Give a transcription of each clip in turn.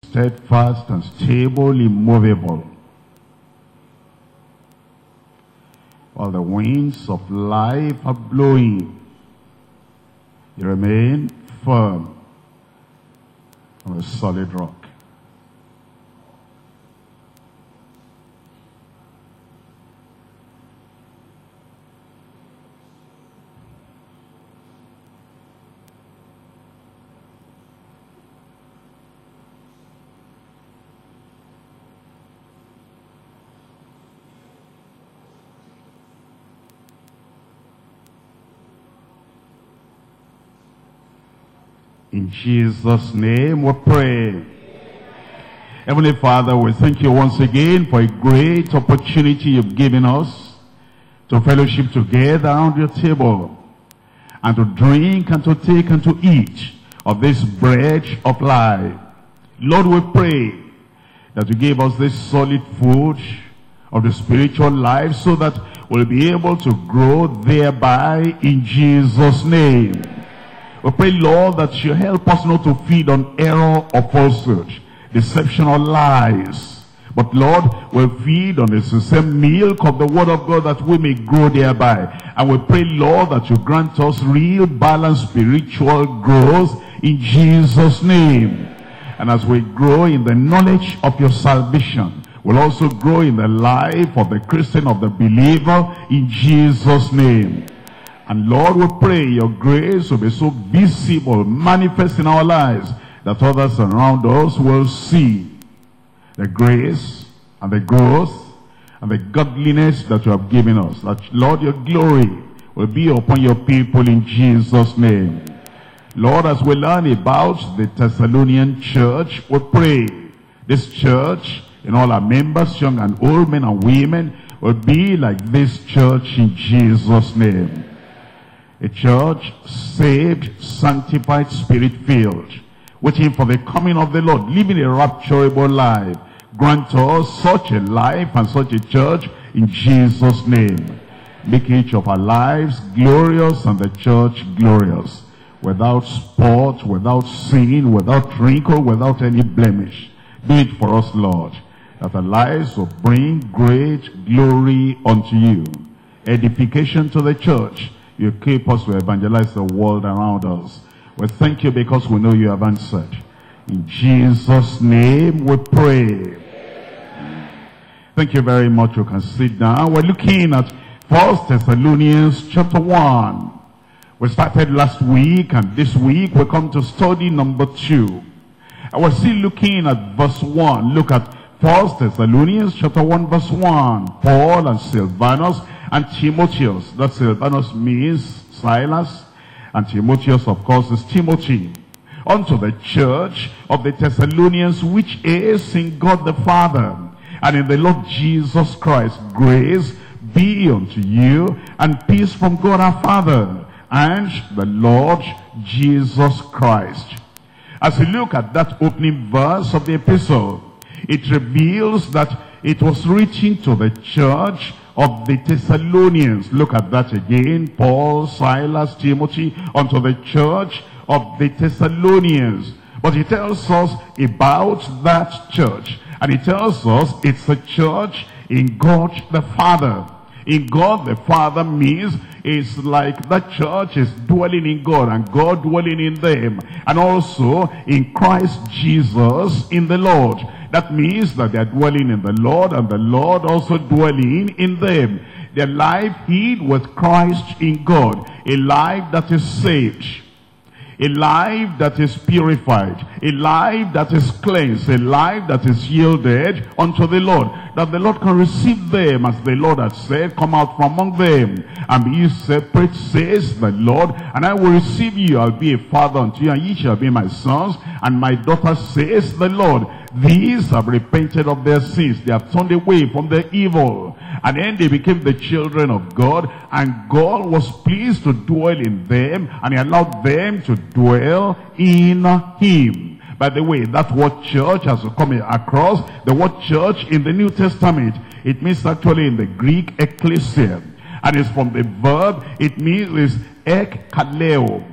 steadfast and stable, immovable. While the winds of life are blowing, you remain firm on a solid rock. In Jesus' name we pray. Amen. Heavenly Father, we thank you once again for a great opportunity you've given us to fellowship together around your table and to drink and to take and to eat of this bread of life. Lord, we pray that you give us this solid food of the spiritual life so that we'll be able to grow thereby in Jesus' name. We pray, Lord, that you help us not to feed on error or falsehood, deception or lies. But, Lord, we'll feed on the sincere milk of the word of God that we may grow thereby. And we pray, Lord, that you grant us real balanced spiritual growth in Jesus' name. And as we grow in the knowledge of your salvation, we'll also grow in the life of the Christian, of the believer, in Jesus' name. And Lord, we pray your grace will be so visible, manifest in our lives, that others around us will see the grace and the growth and the godliness that you have given us. That, Lord, your glory will be upon your people in Jesus' name. Lord, as we learn about the Thessalonian church, we pray this church, in all our members, young and old, men and women, will be like this church in Jesus' name. A church saved, sanctified, spirit-filled, waiting for the coming of the Lord, living a rapturable life. Grant us such a life and such a church in Jesus' name. Make each of our lives glorious and the church glorious, without spot, without sin, without wrinkle, without any blemish. Do it for us, Lord, that our lives will bring great glory unto you. Edification to the church. You keep us to evangelize the world around us. We thank you because we know you have answered. In Jesus' name we pray. Thank you very much. You can sit down. We're looking at 1 Thessalonians chapter 1. We started last week, and this week we come to study number 2. And we're still looking at verse 1. Look at 1 Thessalonians chapter 1 verse 1. Paul and Silvanus and Timotheus. That Silvanus means Silas, and Timotheus, of course, is Timothy. Unto the church of the Thessalonians, which is in God the Father and in the Lord Jesus Christ, grace be unto you and peace from God our Father and the Lord Jesus Christ. As we look at that opening verse of the epistle, it reveals that it was written to the church of the Thessalonians. Look at that again. Paul, Silas, Timothy, unto the church of the Thessalonians. But he tells us about that church. And he tells us it's a church in God the Father. In God the Father means it's like that church is dwelling in God and God dwelling in them. And also in Christ Jesus in the Lord. That means that they are dwelling in the Lord and the Lord also dwelling in them. Their life hid with Christ in God. A life that is saved. A life that is purified. A life that is cleansed. A life that is yielded unto the Lord. That the Lord can receive them, as the Lord has said, come out from among them and be ye separate, says the Lord, and I will receive you. I'll be a father unto you, and ye shall be my sons and my daughters, says the Lord. These have repented of their sins. They have turned away from their evil. And then they became the children of God. And God was pleased to dwell in them. And he allowed them to dwell in him. By the way, that word church has come across. The word church in the New Testament, it means actually in the Greek ecclesia. And it's from the verb, it means is ekkaleo.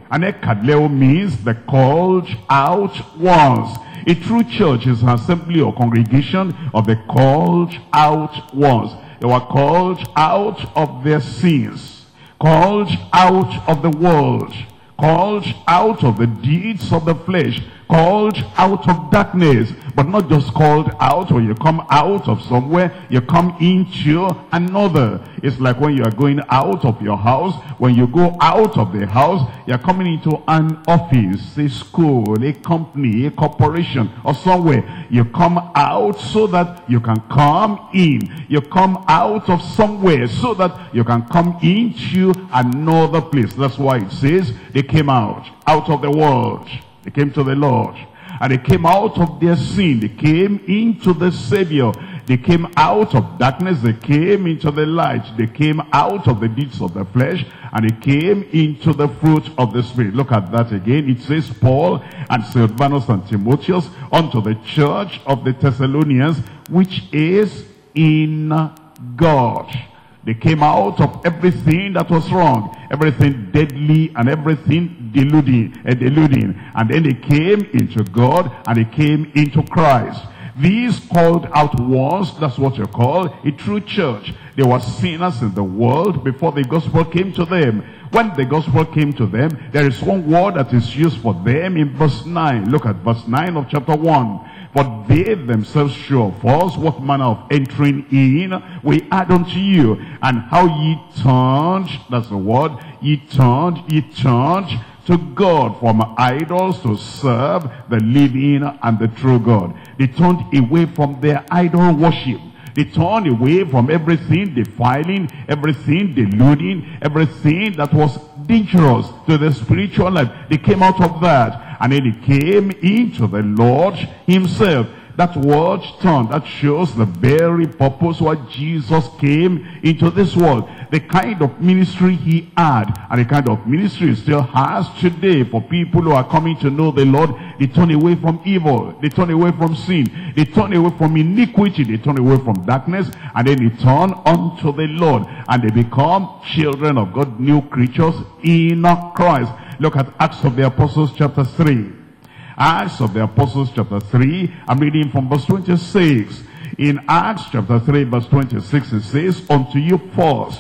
And ekkaleo means the called out ones. A true church is an assembly or congregation of the called out ones. They were called out of their sins, called out of the world, called out of the deeds of the flesh, called out of darkness. But not just called out. When you come out of somewhere, you come into another. It's like when you are going out of your house. When you go out of the house, you're coming into an office, a school, a company, a corporation, or somewhere. You come out so that you can come in. You come out of somewhere so that you can come into another place. That's why it says they came out of the world. They came to the Lord. And they came out of their sin. They came into the Savior. They came out of darkness. They came into the light. They came out of the deeds of the flesh. And they came into the fruit of the Spirit. Look at that again. It says, Paul and Silvanus and Timotheus unto the church of the Thessalonians, which is in God. They came out of everything that was wrong, everything deadly and everything deluding. And then they came into God and they came into Christ. These called out ones, that's what you call a true church. They were sinners in the world before the gospel came to them. When the gospel came to them, there is one word that is used for them in verse 9. Look at verse 9 of chapter 1. But they themselves show of us what manner of entering in we add unto you, and how ye turned, that's the word, ye turned to God from idols to serve the living and the true God. They turned away from their idol worship. They turned away from everything defiling, everything deluding, everything that was dangerous to the spiritual life. They came out of that. And then he came into the Lord himself. That word turn, that shows the very purpose why Jesus came into this world. The kind of ministry he had, and the kind of ministry he still has today for people who are coming to know the Lord. They turn away from evil. They turn away from sin. They turn away from iniquity. They turn away from darkness. And then they turn unto the Lord. And they become children of God, new creatures in Christ. Look at Acts of the Apostles chapter 3. Acts of the Apostles chapter 3. I'm reading from verse 26. In Acts chapter 3 verse 26 it says, unto you first,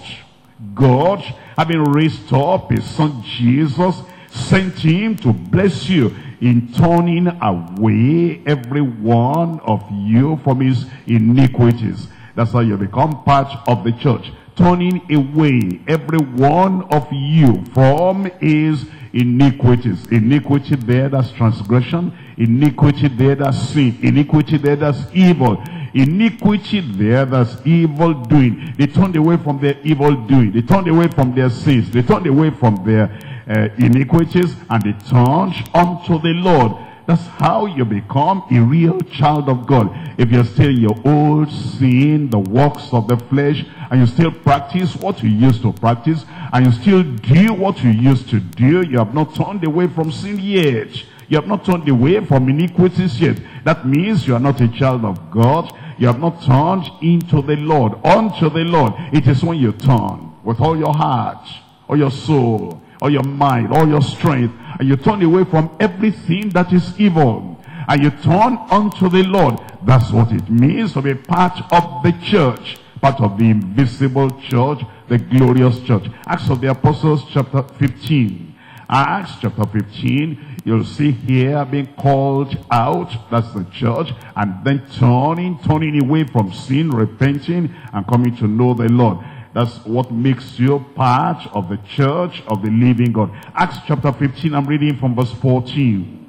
God, having raised up his son Jesus, sent him to bless you in turning away every one of you from his iniquities. That's how you become part of the church. Turning away every one of you from his iniquities. Iniquity there, that's transgression. Iniquity there, that's sin. Iniquity there, that's evil. Iniquity there, that's evil doing. They turned away from their evil doing. They turned away from their sins. They turned away from their iniquities, and they turned unto the Lord. That's how you become a real child of God. If you're still in your old sin, the works of the flesh, and you still practice what you used to practice, and you still do what you used to do, you have not turned away from sin yet. You have not turned away from iniquities yet. That means you are not a child of God. You have not turned into the Lord, unto the Lord. It is when you turn with all your heart, or your soul, or your mind, or your strength, and you turn away from everything that is evil, and you turn unto the Lord. That's what it means to be part of the church, part of the invisible church, the glorious church. Acts of the Apostles chapter 15. Acts chapter 15, you'll see here being called out, that's the church, and then turning away from sin, repenting, and coming to know the Lord. That's what makes you part of the church of the living God. Acts chapter 15, I'm reading from verse 14.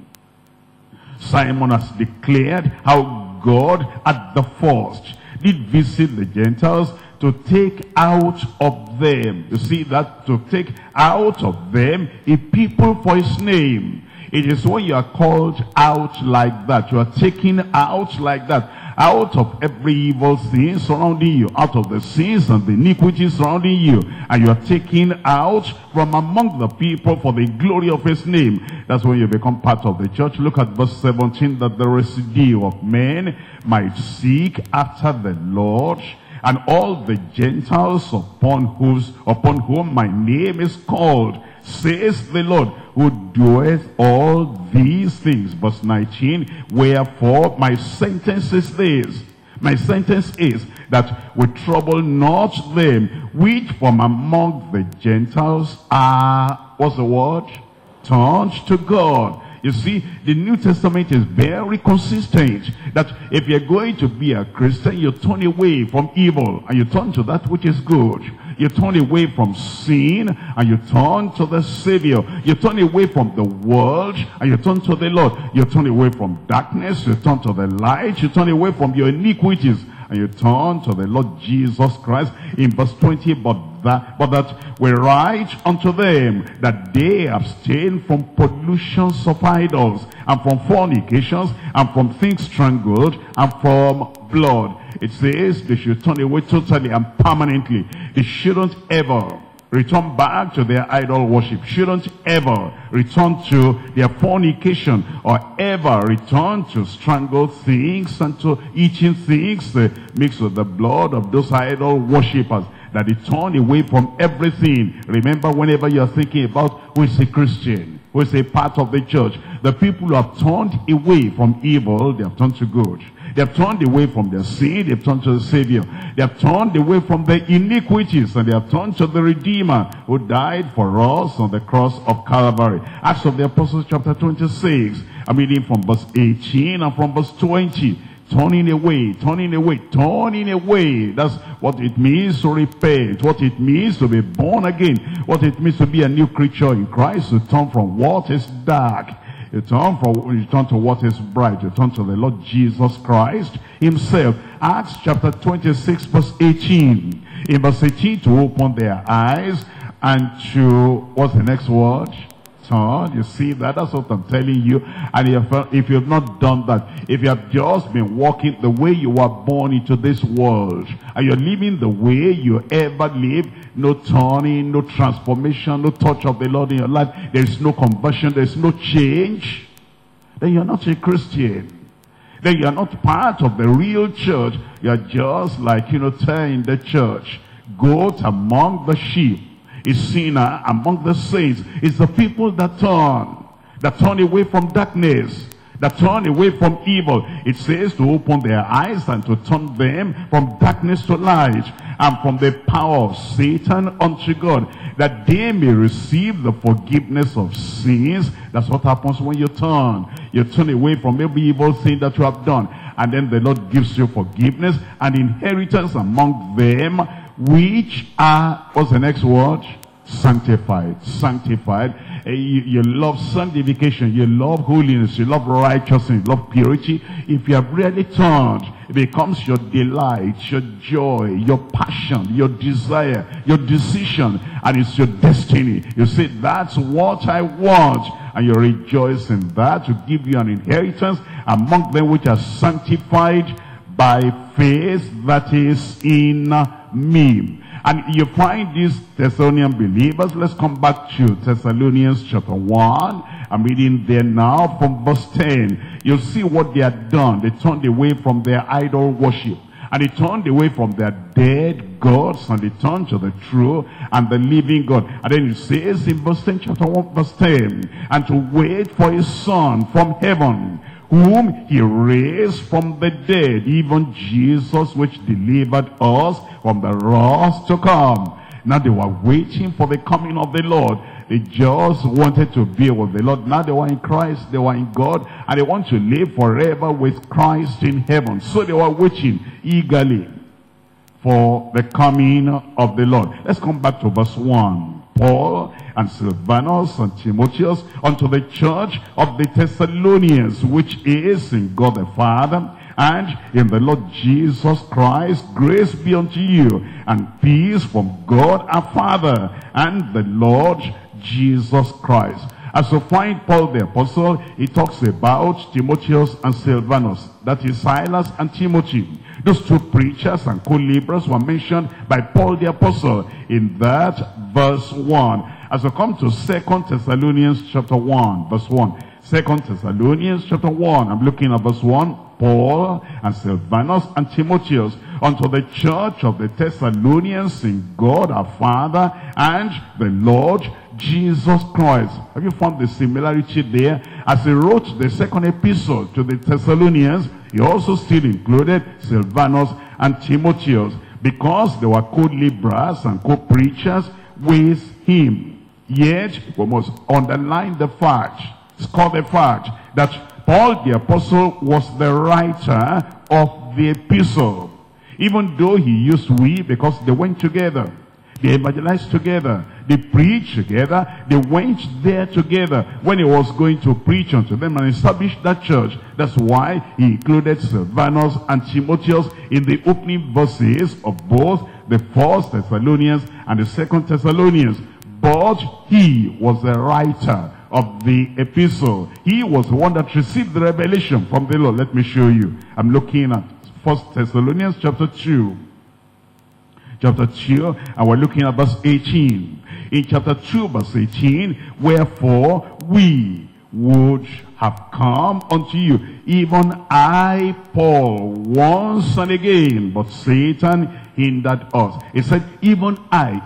Simon has declared how God at the first did visit the Gentiles to take out of them. You see that? To take out of them a people for his name. It is when you are called out like that, you are taken out like that, out of every evil thing surrounding you, out of the sins and the iniquities surrounding you, and you are taken out from among the people for the glory of his name. That's when you become part of the church. Look at verse 17, that the residue of men might seek after the Lord, and all the Gentiles upon whom my name is called says the Lord, who doeth all these things. Verse 19, wherefore my sentence is this. My sentence is that we trouble not them which from among the Gentiles are, what's the word? Turned to God. You see, the New Testament is very consistent that if you're going to be a Christian, you turn away from evil and you turn to that which is good. You turn away from sin and you turn to the Savior. You turn away from the world and you turn to the Lord. You turn away from darkness, you turn to the light. You turn away from your iniquities and you turn to the Lord Jesus Christ. In verse 20, but that we write unto them that they abstain from pollutions of idols, and from fornications, and from things strangled, and from blood. It says they should turn away totally and permanently. They shouldn't ever return back to their idol worship, shouldn't ever return to their fornication, or ever return to strangled things and to eating things mixed with the blood of those idol worshippers. That they turn away from everything. Remember, whenever you're thinking about who is a Christian, who is a part of the church, the people who have turned away from evil, they have turned to good. They have turned away from their sin, they have turned to the Savior. They have turned away from their iniquities, and they have turned to the Redeemer who died for us on the cross of Calvary. Acts of the Apostles chapter 26, I'm reading from verse 18 and from verse 20. Turning away, turning away, turning away. That's what it means to repent, what it means to be born again, what it means to be a new creature in Christ, to turn from what is dark. You turn to what is bright. You turn to the Lord Jesus Christ himself. Acts chapter 26 verse 18. In verse 18, to open their eyes and to, what's the next word? Turn. You see that? That's what I'm telling you. And if you've not done that, if you have just been walking the way you were born into this world, and you're living the way you ever lived, no turning, no transformation, no touch of the Lord in your life, there's no conversion, there's no change, then you're not a Christian. Then you're not part of the real church. You're just like, in the church, goat among the sheep. A sinner among the saints. Is the people that turn away from darkness, that turn away from evil. It says to open their eyes and to turn them from darkness to light, and from the power of Satan unto God, that they may receive the forgiveness of sins. That's what happens when you turn. You turn away from every evil thing that you have done, and then the Lord gives you forgiveness and inheritance among them which are, what's the next word? Sanctified. Sanctified. You love sanctification, you love holiness, you love righteousness, you love purity. If you have really turned, it becomes your delight, your joy, your passion, your desire, your decision, and it's your destiny. You say, that's what I want, and you rejoice in that, to give you an inheritance among them which are sanctified by faith that is in me. And you find these Thessalonian believers. Let's come back to Thessalonians chapter 1. I'm reading there now from verse 10. You'll see what they had done. They turned away from their idol worship, and they turned away from their dead gods, and they turned to the true and the living God. And then it says in verse 10, chapter 1, verse 10, and to wait for his Son from heaven, whom he raised from the dead, even Jesus, which delivered us from the wrath to come. Now they were waiting for the coming of the Lord. They just wanted to be with the Lord. Now they were in Christ, they were in God, and they want to live forever with Christ in heaven. So they were waiting eagerly for the coming of the Lord. Let's come back to verse 1. Paul and Silvanus and Timotheus unto the church of the Thessalonians, which is in God the Father and in the Lord Jesus Christ, grace be unto you, and peace from God our Father and the Lord Jesus Christ. As you find Paul the Apostle, he talks about Timotheus and Silvanus. That is Silas and Timothy. Those two preachers and co-laborers were mentioned by Paul the Apostle in that verse 1. As we come to 2 Thessalonians chapter 1, verse 1. 2 Thessalonians chapter 1, I'm looking at verse 1. Paul and Silvanus and Timotheus unto the church of the Thessalonians in God our Father and the Lord Jesus Christ. Have you found the similarity there? As he wrote the second epistle to the Thessalonians, he also still included Silvanus and Timotheus, because they were co-laborers and co-preachers with him. Yet, we must underline the fact, score the fact, that Paul the apostle was the writer of the epistle. Even though he used we, because they went together. They evangelized together. They preached together. They went there together when he was going to preach unto them and establish that church. That's why he included Silvanus and Timotheus in the opening verses of both the First Thessalonians and the Second Thessalonians. But he was the writer of the epistle. He was the one that received the revelation from the Lord. Let me show you. I'm looking at 1 Thessalonians chapter 2. Chapter 2, and we're looking at verse 18. In chapter 2, verse 18, wherefore we would have come unto you, even I, Paul, once and again, but Satan hindered us. He said, even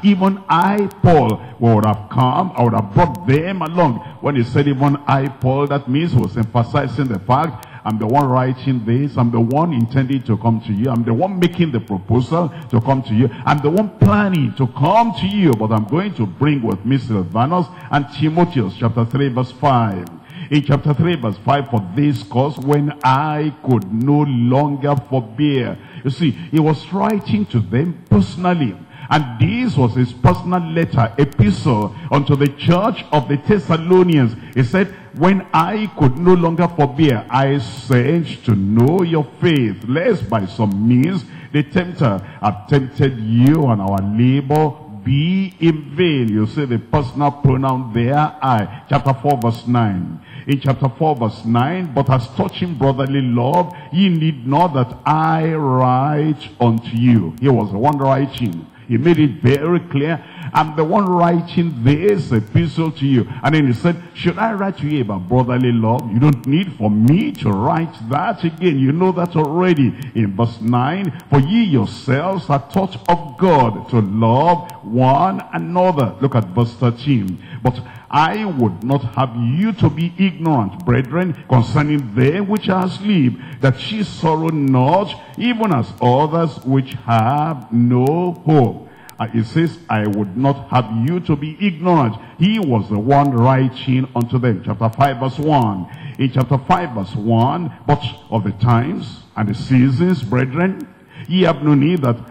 I, Paul, would have come, I would have brought them along. When he said, even I, Paul, that means he was emphasizing the fact, I'm the one writing this. I'm the one intending to come to you. I'm the one making the proposal to come to you. I'm the one planning to come to you. But I'm going to bring with me Silvanus and Timotheus. Chapter 3 verse 5. In chapter 3 verse 5, for this cause when I could no longer forbear. You see, he was writing to them personally. And this was his personal letter, epistle, unto the church of the Thessalonians. He said, when I could no longer forbear, I sent to know your faith, lest by some means the tempter have tempted you, and our labor be in vain. You see the personal pronoun there, I. Chapter 4 verse 9. In chapter 4 verse 9, but as touching brotherly love, ye need not that I write unto you. He was the one writing. He made it very clear, I'm the one writing this epistle to you. And then he said, should I write to you about brotherly love? You don't need for me to write that again. You know that already. In verse 9, for ye yourselves are taught of God to love one another. Look at verse 13. But I would not have you to be ignorant, brethren, concerning them which are asleep, that ye sorrow not, even as others which have no hope. It says, I would not have you to be ignorant. He was the one writing unto them. Chapter 5 verse 1. In chapter 5 verse 1, but of the times and the seasons, brethren, ye have no need that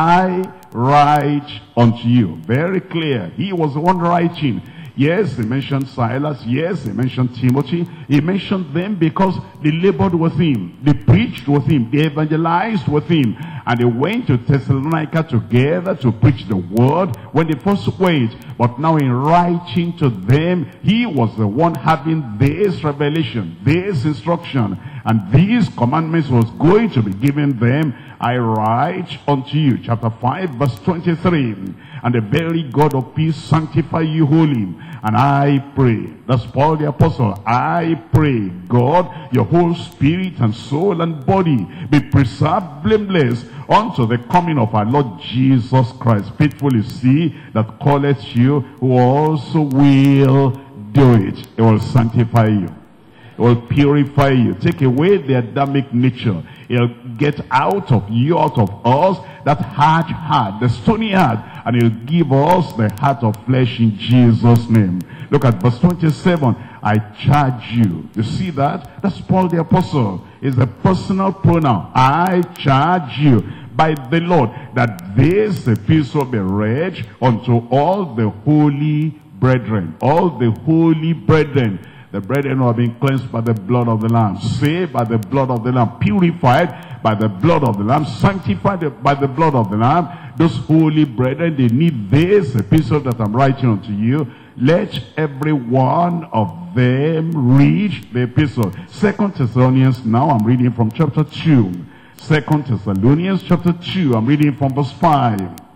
I write unto you. Very clear. He was the one writing. Yes, he mentioned Silas. Yes, he mentioned Timothy. He mentioned them because they labored with him. They preached with him. They evangelized with him. And they went to Thessalonica together to preach the word when they first went. But now in writing to them, he was the one having this revelation, this instruction. And these commandments was going to be given them. I write unto you. Chapter 5 verse 23. And the very God of peace sanctify you wholly. And I pray, that's Paul the apostle, I pray, God, your whole spirit and soul and body be preserved blameless unto the coming of our Lord Jesus Christ. Faithful is he that calleth you, who also will do it. It will sanctify you. It will purify you. Take away the Adamic nature. He'll get out of you, out of us, that hard heart, the stony heart, and he'll give us the heart of flesh in Jesus' name. Look at verse 27. I charge you. You see that? That's Paul the apostle. It's a personal pronoun. I charge you by the Lord that this epistle be read unto all the holy brethren. All the holy brethren. The brethren who have been cleansed by the blood of the Lamb, saved by the blood of the Lamb, purified by the blood of the Lamb, sanctified by the blood of the Lamb. Those holy brethren, they need this epistle that I'm writing unto you. Let every one of them read the epistle. 2 Thessalonians, now I'm reading from chapter 2. 2 Thessalonians chapter 2, I'm reading from verse 5.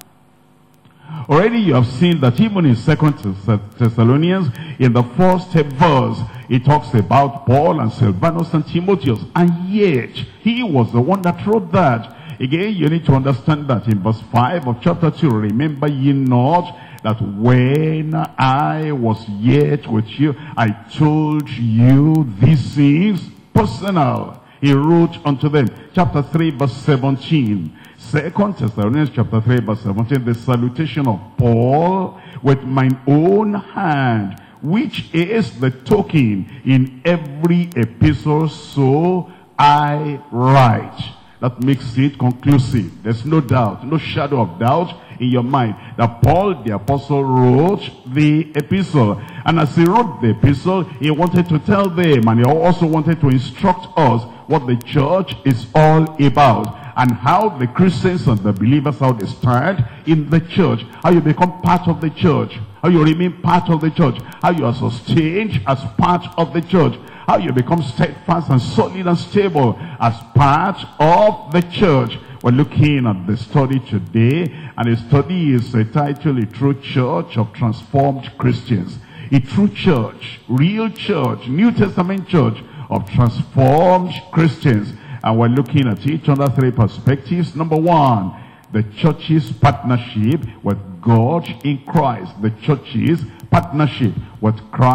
Already you have seen that even in 2 Thessalonians, in the first verse, it talks about Paul and Silvanus and Timotheus. And yet, he was the one that wrote that. Again, you need to understand that in verse 5 of chapter 2, remember ye not that when I was yet with you, I told you these things. Personal. He wrote unto them. Chapter 3 verse 17. 2 Thessalonians chapter 3 verse 17. The salutation of Paul with mine own hand, which is the token in every epistle, so I write. That makes it conclusive. There's no doubt, no shadow of doubt in your mind that Paul the apostle wrote the epistle. And as he wrote the epistle, he wanted to tell them, and he also wanted to instruct us what the church is all about, and how the Christians and the believers, how they stand in the church, how you become part of the church, how you remain part of the church, how you are sustained as part of the church, how you become steadfast and solid and stable as part of the church. We're looking at the study today, and the study is titled A True Church of Transformed Christians. A true church, real church, New Testament church of transformed Christians. And we're looking at it under three perspectives. Number one, the church's partnership with God in Christ. The church's partnership with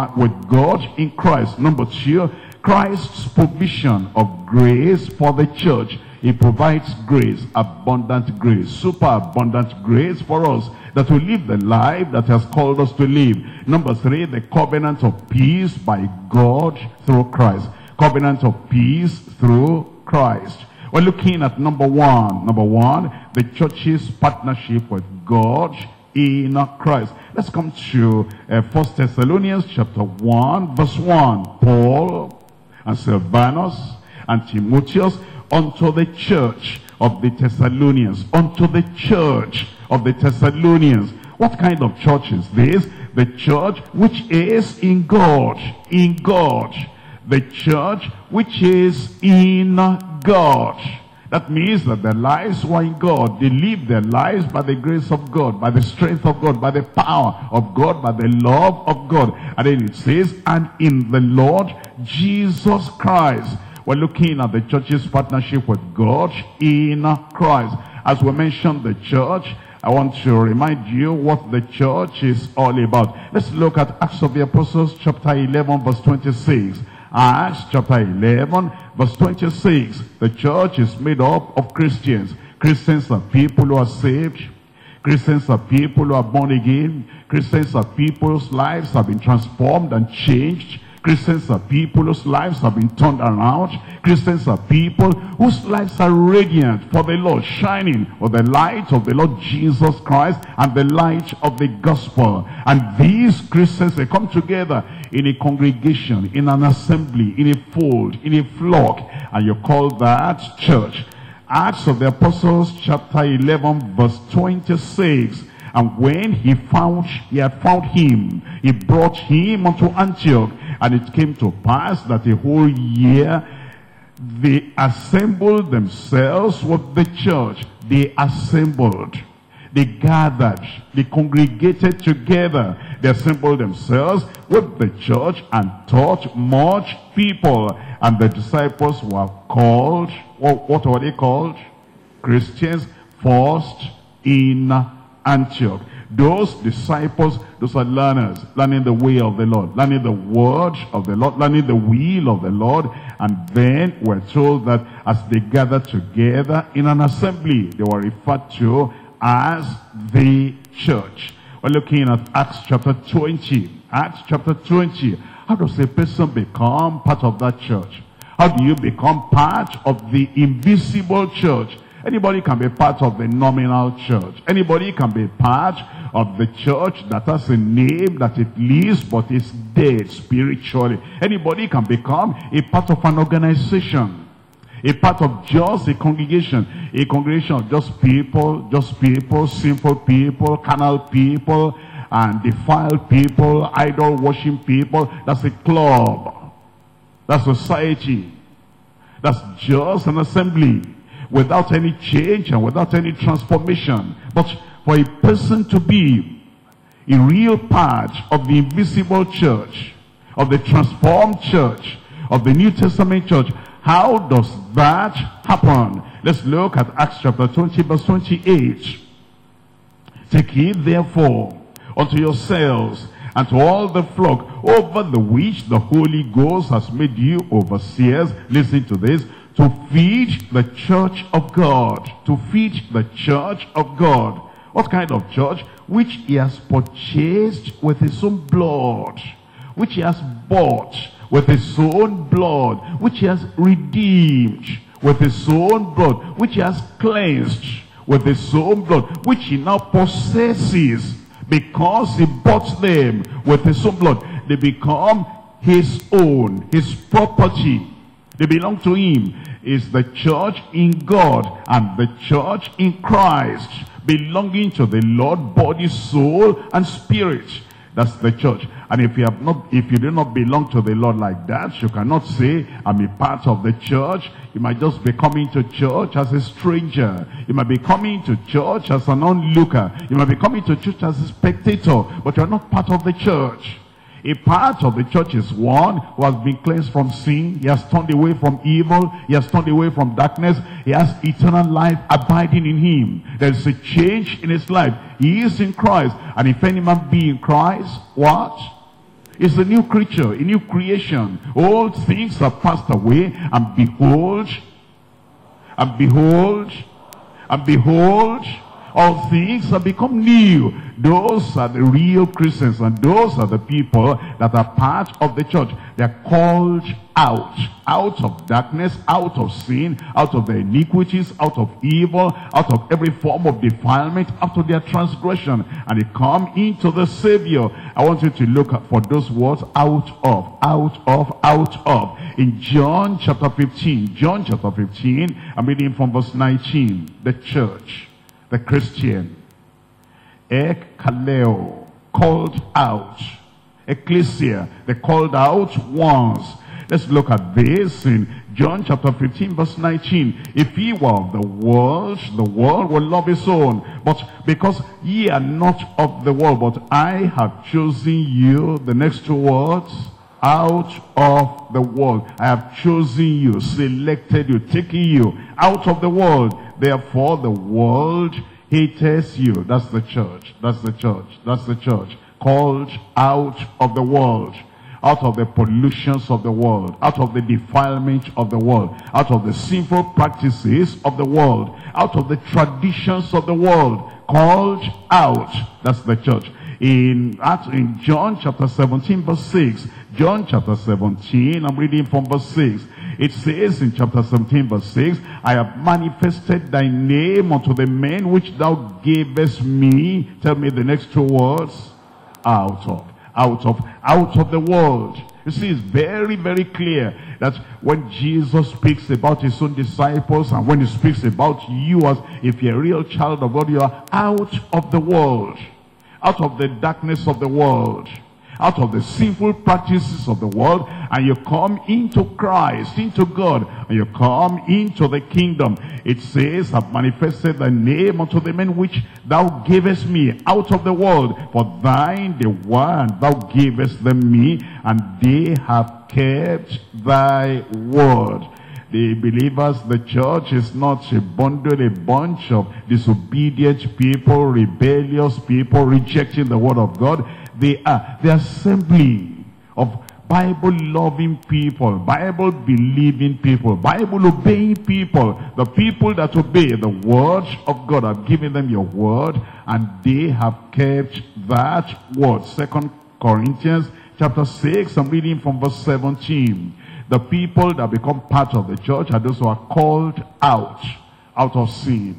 God in Christ. Number two, Christ's provision of grace for the church. He provides grace, abundant grace, super abundant grace for us, that we live the life that has called us to live. Number three, the covenant of peace by God through Christ. Covenant of peace through Christ. We're looking at number one. Number one, the church's partnership with God in Christ. Let's come to 1 Thessalonians chapter 1 verse 1. Paul and Silvanus and Timotheus unto the church of the Thessalonians. Unto the church of the Thessalonians. What kind of church is this? The church which is in God. In God. The church which is in God. That means that their lives were in God. They live their lives by the grace of God, by the strength of God, by the power of God, by the love of God. And then it says, and in the Lord Jesus Christ. We're looking at the church's partnership with God in Christ. As we mentioned the church, I want to remind you what the church is all about. Let's look at Acts of the Apostles chapter 11 verse 26. Acts chapter 11 verse 26. The church is made up of Christians. Christians are people who are saved. Christians are people who are born again. Christians are people whose lives have been transformed and changed. Christians are people whose lives have been turned around. Christians are people whose lives are radiant for the Lord, shining with the light of the Lord Jesus Christ and the light of the gospel. And these Christians, they come together in a congregation, in an assembly, in a fold, in a flock, and you call that church. Acts of the Apostles chapter 11 verse 26. And when he had found him, he brought him unto Antioch. And it came to pass that a whole year they assembled themselves with the church. They assembled. They gathered. They congregated together. They assembled themselves with the church and taught much people. And the disciples were called, what were they called? Christians first in Antioch. Those disciples, those are learners, learning the way of the Lord, learning the word of the Lord, learning the will of the Lord. And then we're told that as they gathered together in an assembly, they were referred to as the church. We're looking at Acts chapter 20. Acts chapter 20. How does a person become part of that church? How do you become part of the invisible church? Anybody can be part of the nominal church. Anybody can be part of the church that has a name that it lives but is dead spiritually. Anybody can become a part of an organization. A part of just a congregation of just people, sinful people, carnal people, and defiled people, idol worshiping people. That's a club. That's society. That's just an assembly without any change and without any transformation. But for a person to be a real part of the invisible church, of the transformed church, of the New Testament church, how does that happen? Let's look at Acts chapter 20 verse 28. Take heed therefore unto yourselves, and to all the flock, over the which the Holy Ghost has made you overseers. Listen to this. To feed the church of God. To feed the church of God. What kind of church? Which he has purchased with his own blood. Which he has bought with his own blood. Which he has redeemed with his own blood. Which he has cleansed with his own blood. Which he now possesses because he bought them with his own blood. They become his own, his property. They belong to him. Is the church in God and the church in Christ, belonging to the Lord, body, soul, and spirit. That's the church. And if you do not belong to the Lord like that, you cannot say, I'm a part of the church. You might just be coming to church as a stranger. You might be coming to church as an onlooker. You might be coming to church as a spectator, but you're not part of the church. A part of the church is one who has been cleansed from sin. He has turned away from evil. He has turned away from darkness. He has eternal life abiding in him. There is a change in his life. He is in Christ. And if any man be in Christ, what? Is a new creature, a new creation. All things are passed away, and behold, all things have become new. Those are the real Christians, and those are the people that are part of the church. They are called out of darkness, out of sin, out of the iniquities, out of evil, out of every form of defilement, out of their transgression, and they come into the Savior. I want you to look for those words, out of. In John chapter 15, I'm reading from verse 19. The church, the Christian, ekkaleo, called out. Ecclesia, the called out ones. Let's look at this in John chapter 15 verse 19. If he were of the world would love his own. But because ye are not of the world, but I have chosen you, the next two words, out of the world. I have chosen you, selected you, taken you out of the world. Therefore the world hates you. That's the church. That's the church. That's the church. Called out of the world. Out of the pollutions of the world. Out of the defilement of the world. Out of the sinful practices of the world. Out of the traditions of the world. Called out. That's the church. In John chapter 17 verse 6. John chapter 17, I'm reading from verse 6. It says in chapter 17 verse 6, I have manifested thy name unto the men which thou gavest me. Tell me the next two words. Out of the world. You see, it's very, very clear that when Jesus speaks about his own disciples, and when he speaks about you as if you're a real child of God, you are out of the world. Out of the darkness of the world. Out of the sinful practices of the world, and you come into Christ, into God, and you come into the kingdom. It says, I've manifested thy name unto the men which thou gavest me out of the world. For thine the one thou gavest them me, and they have kept thy word. The believers, the church is not a bunch of disobedient people, rebellious people, rejecting the word of God. They are the assembly of Bible-loving people, Bible-believing people, Bible-obeying people, the people that obey the word of God. I've given them your word, and they have kept that word. 2 Corinthians chapter 6, I'm reading from verse 17. The people that become part of the church are those who are called out of sin,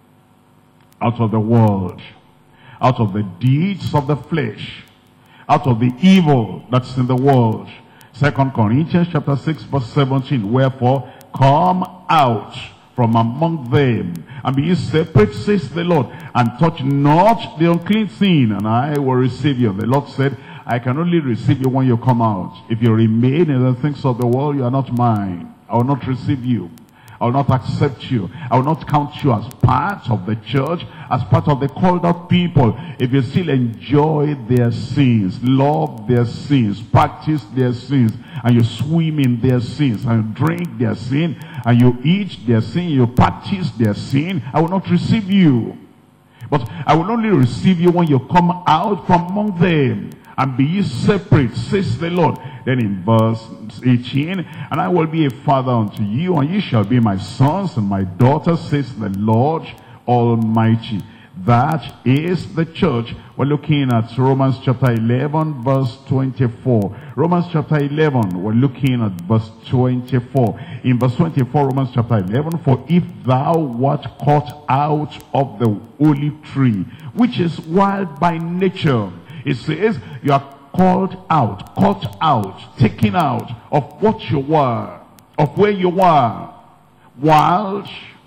out of the world, out of the deeds of the flesh, out of the evil that's in the world. 2 Corinthians chapter 6 verse 17. Wherefore come out from among them, and be ye separate, says the Lord, and touch not the unclean thing, and I will receive you. The Lord said, I can only receive you when you come out. If you remain in the things of the world, you are not mine. I will not receive you. I will not accept you. I will not count you as part of the church, as part of the called out people. If you still enjoy their sins, love their sins, practice their sins, and you swim in their sins, and you drink their sin, and you eat their sin, you practice their sin, I will not receive you. But I will only receive you when you come out from among them. And be ye separate, says the Lord. Then in verse 18, and I will be a father unto you, and ye shall be my sons and my daughters, says the Lord Almighty. That is the church. We're looking at Romans chapter 11, verse 24. Romans chapter 11, we're looking at verse 24. In verse 24, Romans chapter 11, for if thou wert cut out of the olive tree, which is wild by nature, it says you are called out, cut out, taken out of what you were, of where you were. Wild,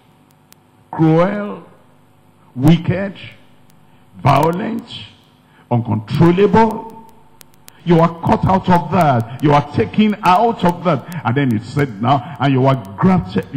cruel, wicked, violent, uncontrollable. You are cut out of that. You are taken out of that. And then it said now, and you are grafted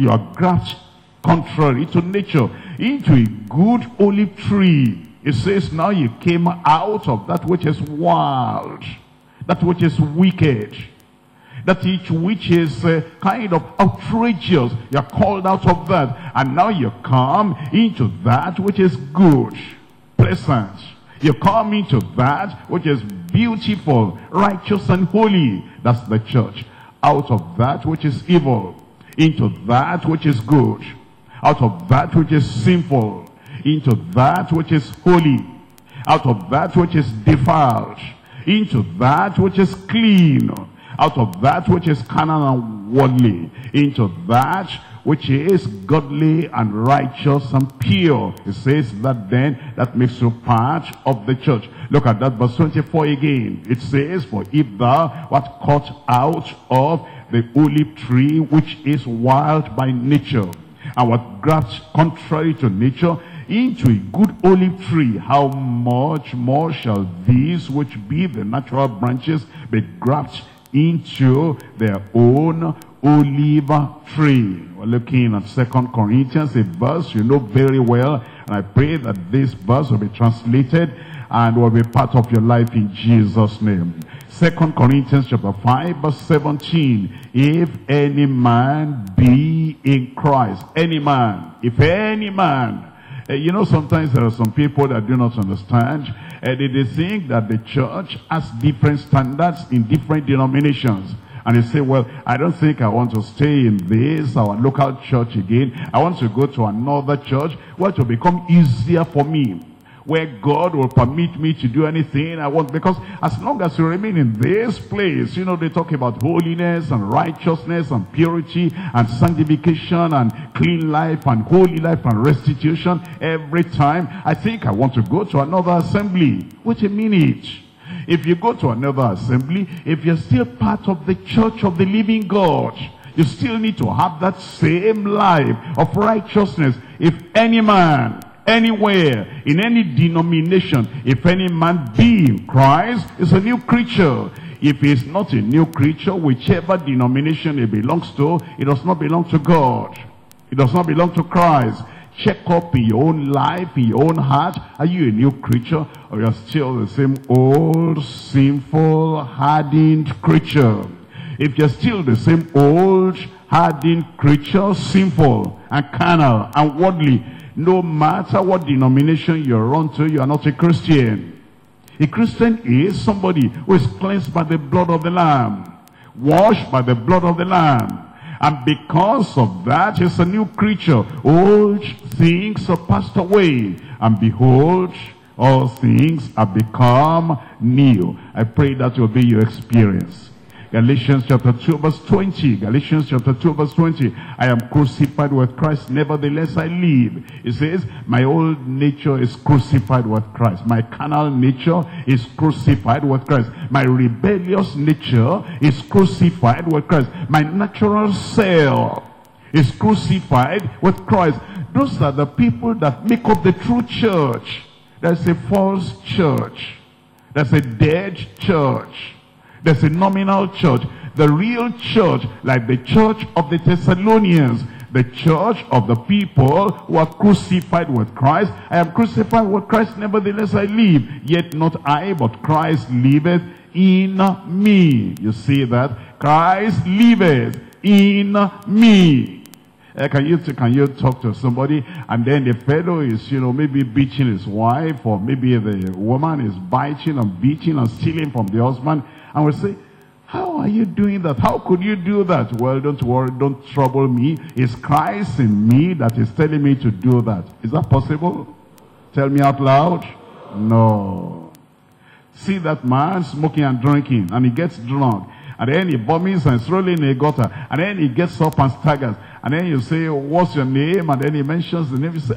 contrary to nature into a good olive tree. It says now you came out of that which is wild, that which is wicked, that which is kind of outrageous. You are called out of that. And now you come into that which is good, pleasant. You come into that which is beautiful, righteous and holy. That's the church. Out of that which is evil, into that which is good. Out of that which is sinful, into that which is holy. Out of that which is defiled, into that which is clean. Out of that which is carnal and worldly, into that which is godly and righteous and pure. It says that then, that makes you part of the church. Look at that verse 24 again. It says, for if thou wert cut out of the olive tree, which is wild by nature, and wert grafted contrary to nature into a good olive tree, how much more shall these which be the natural branches be grafted into their own olive tree? We're looking at 2 Corinthians, a verse you know very well, and I pray that this verse will be translated and will be part of your life in Jesus' name. 2 Corinthians chapter 5 verse 17. If any man be in Christ, any man, if any man. You know, sometimes there are some people that do not understand. They think that the church has different standards in different denominations. And they say, well, I don't think I want to stay in this, our local church again. I want to go to another church where it will become easier for me, where God will permit me to do anything I want. Because as long as you remain in this place, you know, they talk about holiness and righteousness and purity and sanctification and clean life and holy life and restitution. Every time I think I want to go to another assembly. Wait a minute. If you go to another assembly, if you're still part of the church of the living God, you still need to have that same life of righteousness. If any man, anywhere, in any denomination, if any man be in Christ, is a new creature. If he is not a new creature, whichever denomination he belongs to, it does not belong to God. It does not belong to Christ. Check up in your own life, in your own heart. Are you a new creature, or you're still the same old, sinful, hardened creature? If you're still the same old, hardened creature, sinful and carnal and worldly, no matter what denomination you're on to, you are not a Christian. A Christian is somebody who is cleansed by the blood of the Lamb, washed by the blood of the Lamb. And because of that, he's a new creature. Old things are passed away, and behold, all things have become new. I pray that will be your experience. Galatians chapter 2 verse 20. Galatians chapter 2 verse 20. I am crucified with Christ, nevertheless I live. It says, my old nature is crucified with Christ. My carnal nature is crucified with Christ. My rebellious nature is crucified with Christ. My natural self is crucified with Christ. Those are the people that make up the true church. There's a false church. There's a dead church. There's a nominal church. The real church, like the church of the Thessalonians, the church of the people who are crucified with Christ. I am crucified with Christ, nevertheless I live. Yet not I, but Christ liveth in me. You see that? Christ liveth in me. Can you talk to somebody, and then the fellow is, maybe beating his wife, or maybe the woman is biting and beating and stealing from the husband, and we say, how are you doing that? How could you do that? Well, don't worry, don't trouble me. It's Christ in me that is telling me to do that. Is that possible? Tell me out loud. No. See that man smoking and drinking, and he gets drunk, and then he vomits and is rolling in a gutter, and then he gets up and staggers, and then you say, what's your name? And then he mentions the name. You say,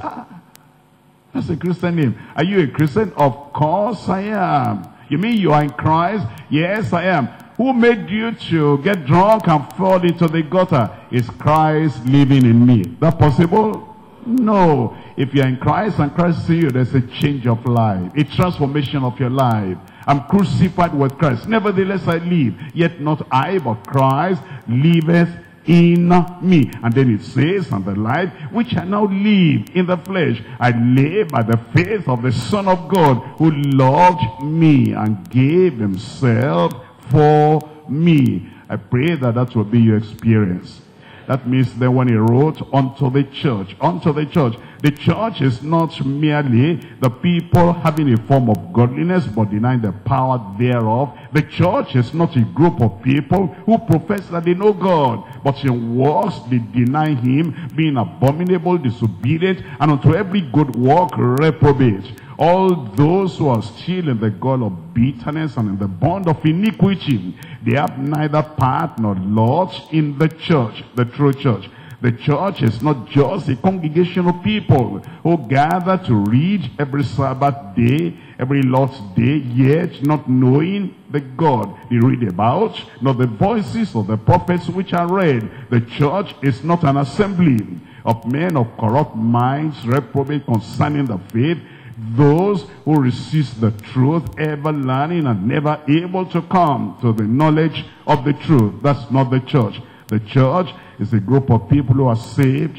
that's a Christian name. Are you a Christian? Of course I am. You mean you are in Christ? Yes, I am. Who made you to get drunk and fall into the gutter? Is Christ living in me? That possible? No. If you're in Christ and Christ in you, there's a change of life, a transformation of your life. I'm crucified with Christ. Nevertheless I live, yet not I, but Christ liveth in me. And then it says, and the life which I now live in the flesh, I live by the faith of the Son of God, who loved me and gave himself for me. I pray that that will be your experience. That means that when he wrote unto the church, the church is not merely the people having a form of godliness but denying the power thereof. The church is not a group of people who profess that they know God, but in works they deny him, being abominable, disobedient, and unto every good work reprobate. All those who are still in the gall of bitterness and in the bond of iniquity, they have neither part nor lot in the church, the true church. The church is not just a congregation of people who gather to read every Sabbath day, every Lord's day, yet not knowing the God they read about, nor the voices of the prophets which are read. The church is not an assembly of men of corrupt minds, reprobate concerning the faith, those who resist the truth, ever learning and never able to come to the knowledge of the truth. That's not the church. The church is a group of people who are saved,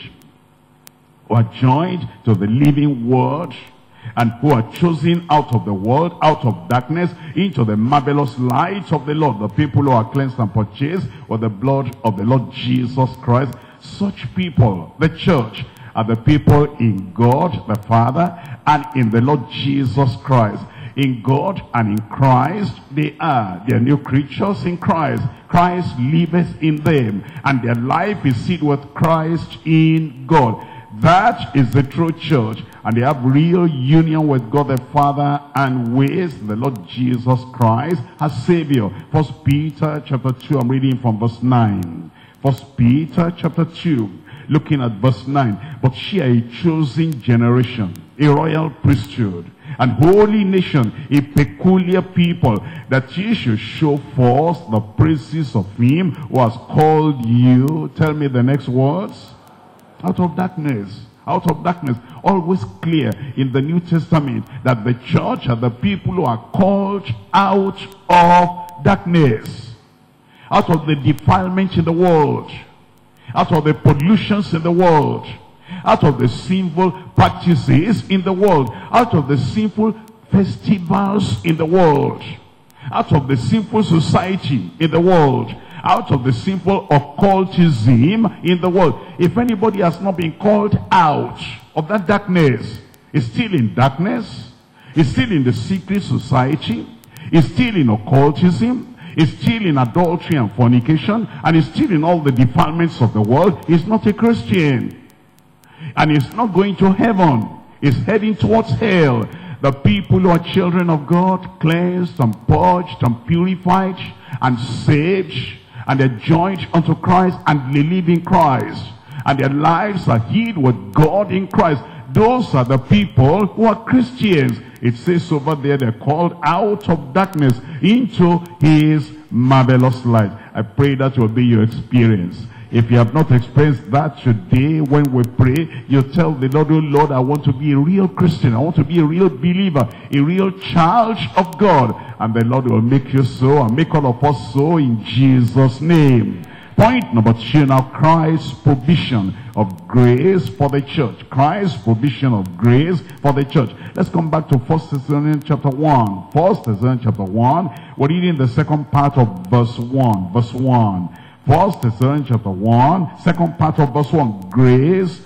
who are joined to the living word, and who are chosen out of the world, out of darkness, into the marvelous light of the Lord. The people who are cleansed and purchased with the blood of the Lord Jesus Christ. Such people, the church, are the people in God the Father and in the Lord Jesus Christ. In God and in Christ they are new creatures in Christ. Christ liveth in them, and their life is sealed with Christ in God. That is the true church, and they have real union with God the Father and with the Lord Jesus Christ as Savior. 1 Peter chapter 2, I'm reading from verse 9. 1 Peter chapter 2. Looking at verse 9, but ye are a chosen generation, a royal priesthood, and holy nation, a peculiar people, that ye should show forth the praises of him who has called you. Tell me the next words. Out of darkness. Out of darkness. Always clear in the New Testament that the church are the people who are called out of darkness, out of the defilement in the world, out of the pollutions in the world, out of the sinful practices in the world, out of the sinful festivals in the world, out of the sinful society in the world, out of the sinful occultism in the world. If anybody has not been called out of that darkness, is still in darkness, is still in the secret society, is still in occultism, is still in adultery and fornication, and is still in all the defilements of the world, is not a Christian. And is not going to heaven, is heading towards hell. The people who are children of God, cleansed and purged and purified and saved, and they're joined unto Christ and they live in Christ, and their lives are hid with God in Christ. Those are the people who are Christians. It says over there, they're called out of darkness into his marvelous light. I pray that will be your experience. If you have not experienced that today, when we pray, you tell the Lord, oh Lord, I want to be a real Christian. I want to be a real believer, a real child of God. And the Lord will make you so, and make all of us so, in Jesus' name. Point number 2 now, Christ's provision of grace for the church. Christ's provision of grace for the church. Let's come back to 1 Thessalonians chapter 1. 1 Thessalonians chapter 1. We're reading the second part of verse 1. Verse 1. 1 Thessalonians chapter 1, second part of verse 1. Grace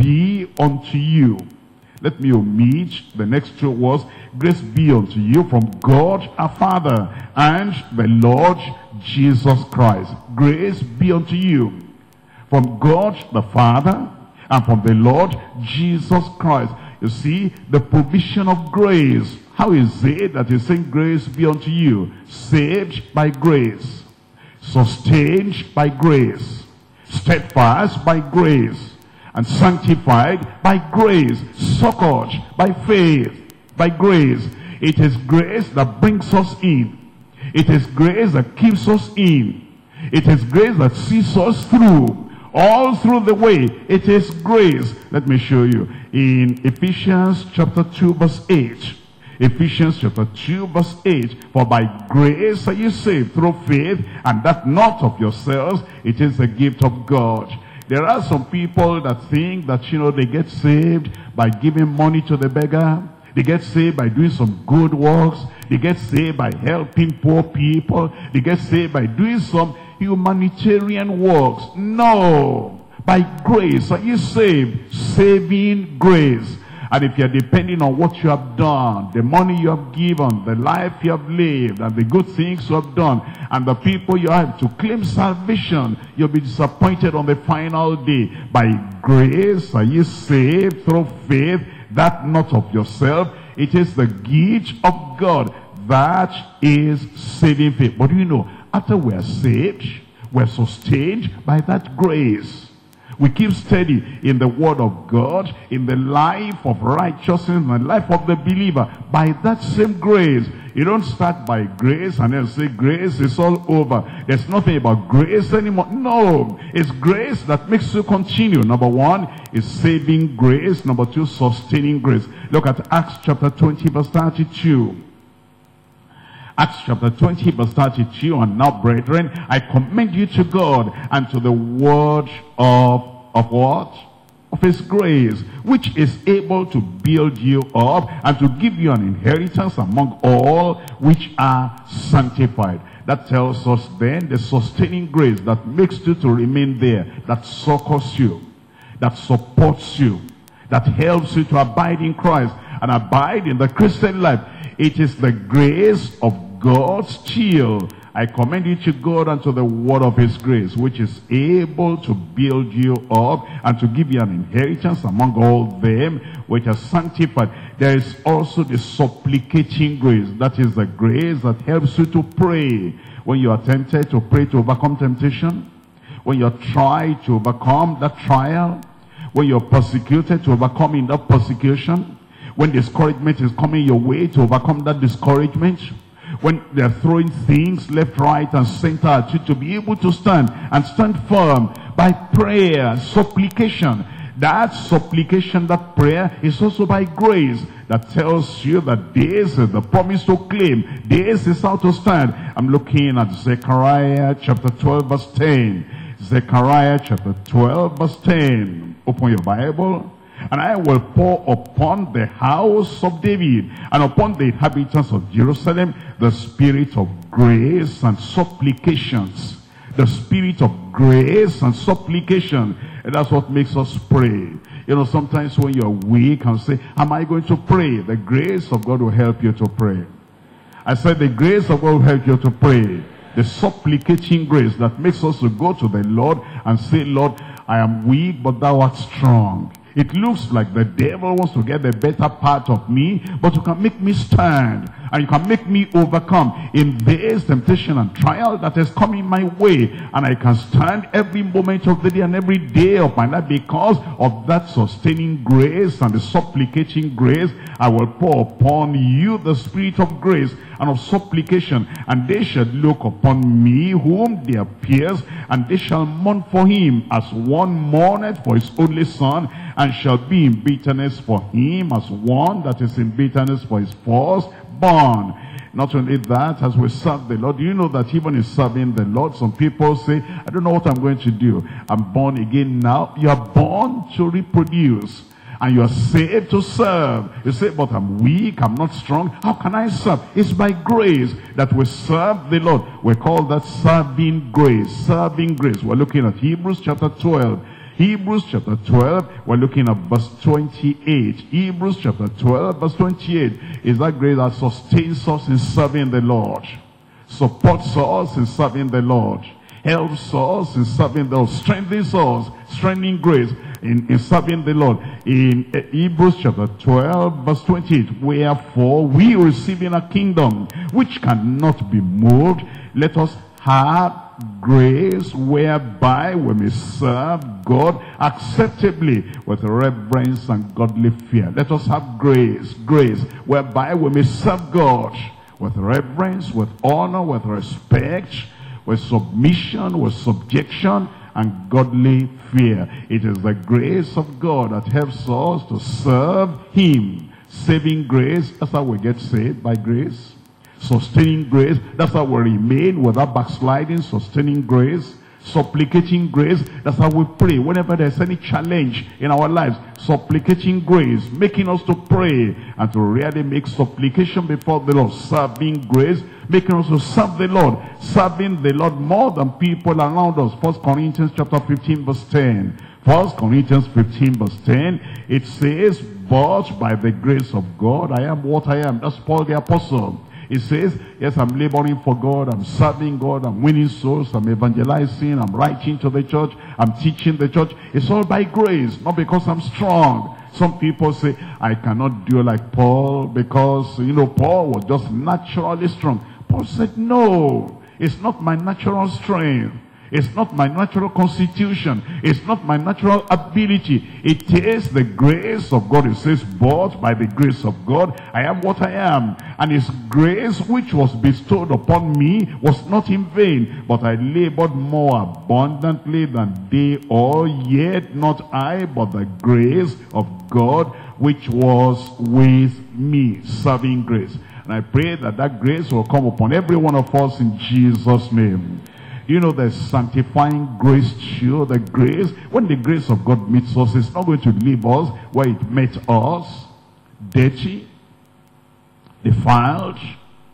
be unto you. Let me omit the next two words. Grace be unto you from God our Father and the Lord Jesus Christ. Grace be unto you from God the Father and from the Lord Jesus Christ. You see, the provision of grace. How is it that he's saying grace be unto you? Saved by grace, sustained by grace, steadfast by grace, and sanctified by grace, succored by faith, by grace. It is grace that brings us in. It is grace that keeps us in. It is grace that sees us through. All through the way, it is grace. Let me show you. In Ephesians chapter 2 verse 8. Ephesians chapter 2 verse 8. For by grace are you saved through faith, and that not of yourselves, it is a gift of God. There are some people that think that, they get saved by giving money to the beggar. They get saved by doing some good works. They get saved by helping poor people. They get saved by doing some humanitarian works. No. By grace are you saved. Saving grace. And if you're depending on what you have done, the money you have given, the life you have lived, and the good things you have done, and the people you have to claim salvation, you'll be disappointed on the final day. By grace are you saved through faith, that not of yourself. It is the gift of God. That is saving faith. But after we are saved, we're sustained by that grace. We keep steady in the word of God, in the life of righteousness, in the life of the believer, by that same grace. You don't start by grace and then say grace is all over. There's nothing about grace anymore. No, it's grace that makes you continue. Number one is saving grace. Number two, sustaining grace. Look at Acts chapter 20 verse 32. Acts chapter 20 verse 32. And now, brethren, I commend you to God and to the word of what? Of his grace, which is able to build you up and to give you an inheritance among all which are sanctified. That tells us then the sustaining grace that makes you to remain there, that succors you, that supports you, that helps you to abide in Christ and abide in the Christian life. It is the grace of God still. I commend you to God and to the word of his grace, which is able to build you up and to give you an inheritance among all them which are sanctified. There is also the supplicating grace. That is the grace that helps you to pray. When you are tempted to pray to overcome temptation, when you try to overcome that trial, when you're persecuted to overcome in that persecution, when discouragement is coming your way to overcome that discouragement, when they're throwing things left, right, and center at you, to be able to stand and stand firm by prayer, supplication. That supplication, that prayer is also by grace, that tells you that this is the promise to claim. This is how to stand. I'm looking at Zechariah chapter 12 verse 10. Zechariah chapter 12 verse 10. Open your Bible. And I will pour upon the house of David and upon the inhabitants of Jerusalem the spirit of grace and supplications. The spirit of grace and supplication. And that's what makes us pray. Sometimes when you're weak and say, am I going to pray? The grace of God will help you to pray. I said the grace of God will help you to pray. The supplicating grace that makes us to go to the Lord and say, Lord, I am weak, but thou art strong. It looks like the devil wants to get the better part of me, but you can make me stand, and you can make me overcome in this temptation and trial that is coming my way. And I can stand every moment of the day and every day of my life because of that sustaining grace and the supplicating grace. I will pour upon you the spirit of grace and of supplication, and they shall look upon me whom they have pierced, and they shall mourn for him as one mourneth for his only son, and shall be in bitterness for him as one that is in bitterness for his firstborn. Not only that, as we serve the Lord, do you know that even in serving the Lord, some people say, I don't know what I'm going to do. I'm born again now. You are born to reproduce. And you are saved to serve. You say, but I'm weak, I'm not strong. How can I serve? It's by grace that we serve the Lord. We call that serving grace. Serving grace. We're looking at Hebrews chapter 12. Hebrews chapter 12, we're looking at verse 28. Hebrews chapter 12, verse 28. Is that grace that sustains us in serving the Lord, supports us in serving the Lord, helps us in serving the Lord, strengthens us, strengthening grace in serving the Lord. In Hebrews chapter 12, verse 28. Wherefore, we receiving a kingdom which cannot be moved, let us have grace whereby we may serve God acceptably with reverence and godly fear. Let us have grace whereby we may serve God with reverence, with honor, with respect, with submission, with subjection, and godly fear. It is the grace of God that helps us to serve Him. Saving grace, that's how we get saved, by grace. Sustaining grace, that's how we remain without backsliding. Sustaining grace, supplicating grace, that's how we pray whenever there's any challenge in our lives. Supplicating grace, making us to pray and to really make supplication before the Lord. Serving grace, making us to serve the Lord, serving the Lord more than people around us. 1 Corinthians chapter 15 verse 10. 1 Corinthians 15 verse 10, it says, but by the grace of God I am what I am. That's Paul the apostle. He says, yes, I'm laboring for God, I'm serving God, I'm winning souls, I'm evangelizing, I'm writing to the church, I'm teaching the church. It's all by grace, not because I'm strong. Some people say, I cannot do like Paul because, Paul was just naturally strong. Paul said, no, it's not my natural strength. It's not my natural constitution. It's not my natural ability. It is the grace of God. It says, but by the grace of God, I am what I am. And His grace which was bestowed upon me was not in vain, but I labored more abundantly than they all, yet not I, but the grace of God which was with me. Serving grace. And I pray that that grace will come upon every one of us in Jesus' name. The sanctifying grace too, the grace, when the grace of God meets us, it's not going to leave us where it met us, dirty, defiled,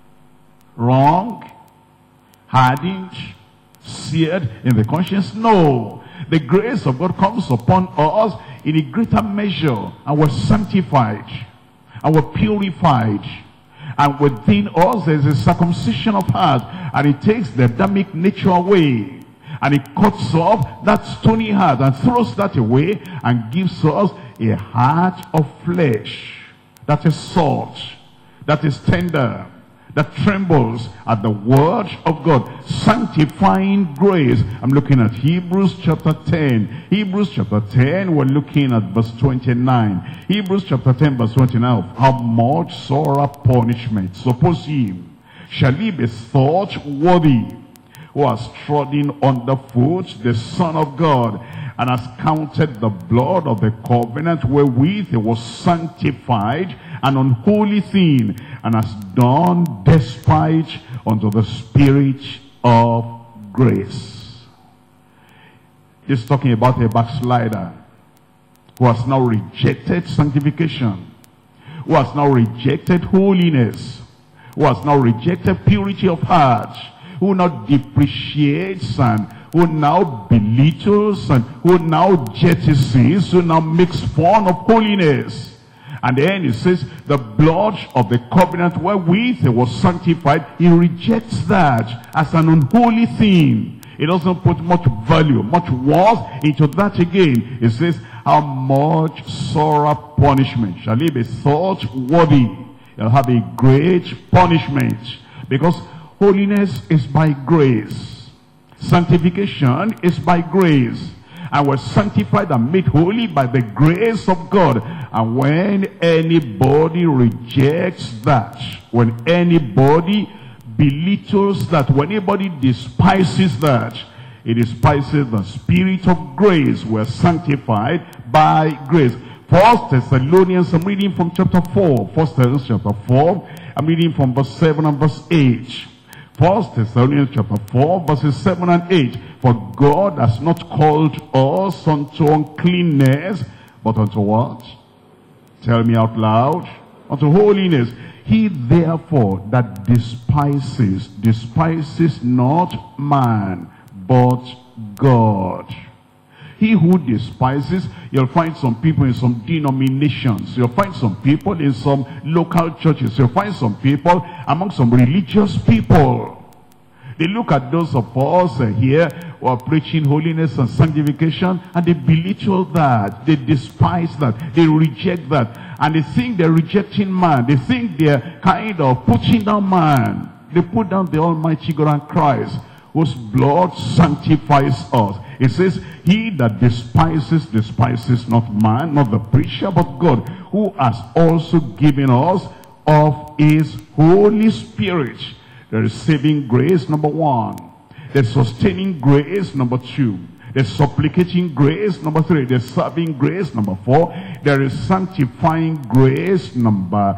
wrong, hardened, seared in the conscience. No, the grace of God comes upon us in a greater measure, and we're sanctified, and we're purified. And within us there's a circumcision of heart, and it takes the Adamic nature away, and it cuts off that stony heart and throws that away and gives us a heart of flesh that is soft, that is tender, that trembles at the word of God. Sanctifying grace. I'm looking at Hebrews chapter 10. Hebrews chapter 10, we're looking at verse 29. Hebrews chapter 10 verse 29. How much sorrow punishment, suppose ye, shall he be thought worthy, who has trodden underfoot the Son of God, and has counted the blood of the covenant wherewith he was sanctified an unholy thing, and has done despite unto the Spirit of grace. He's talking about a backslider who has now rejected sanctification, who has now rejected holiness, who has now rejected purity of heart, who now depreciates and who now belittles and who now jettisons, who now makes fun of holiness. And then it says, the blood of the covenant wherewith he was sanctified, he rejects that as an unholy thing. He doesn't put much value, much worth into that again. It says, how much sorrow punishment shall he be thought worthy? He'll have a great punishment. Because holiness is by grace. Sanctification is by grace. And we're sanctified and made holy by the grace of God. And when anybody rejects that, when anybody belittles that, when anybody despises that, it despises the Spirit of grace. We're sanctified by grace. 1 Thessalonians, I'm reading from chapter 4. 1 Thessalonians chapter 4, I'm reading from verse 7 and verse 8. 1 Thessalonians chapter 4, verses 7 and 8. For God has not called us unto uncleanness, but unto what? Tell me out loud. Unto holiness. He therefore that despises not man, but God. He who despises, you'll find some people in some denominations. You'll find some people in some local churches. You'll find some people among some religious people. They look at those of us here who are preaching holiness and sanctification, and they belittle that. They despise that. They reject that. And they think they're rejecting man. They think they're kind of putting down man. They put down the Almighty God and Christ, whose blood sanctifies us. It says, he that despises not man, not the preacher, but God, who has also given us of his Holy Spirit. There is saving grace, number one. There's sustaining grace, number two. There's supplicating grace, number three. There's serving grace, number four. There is sanctifying grace, number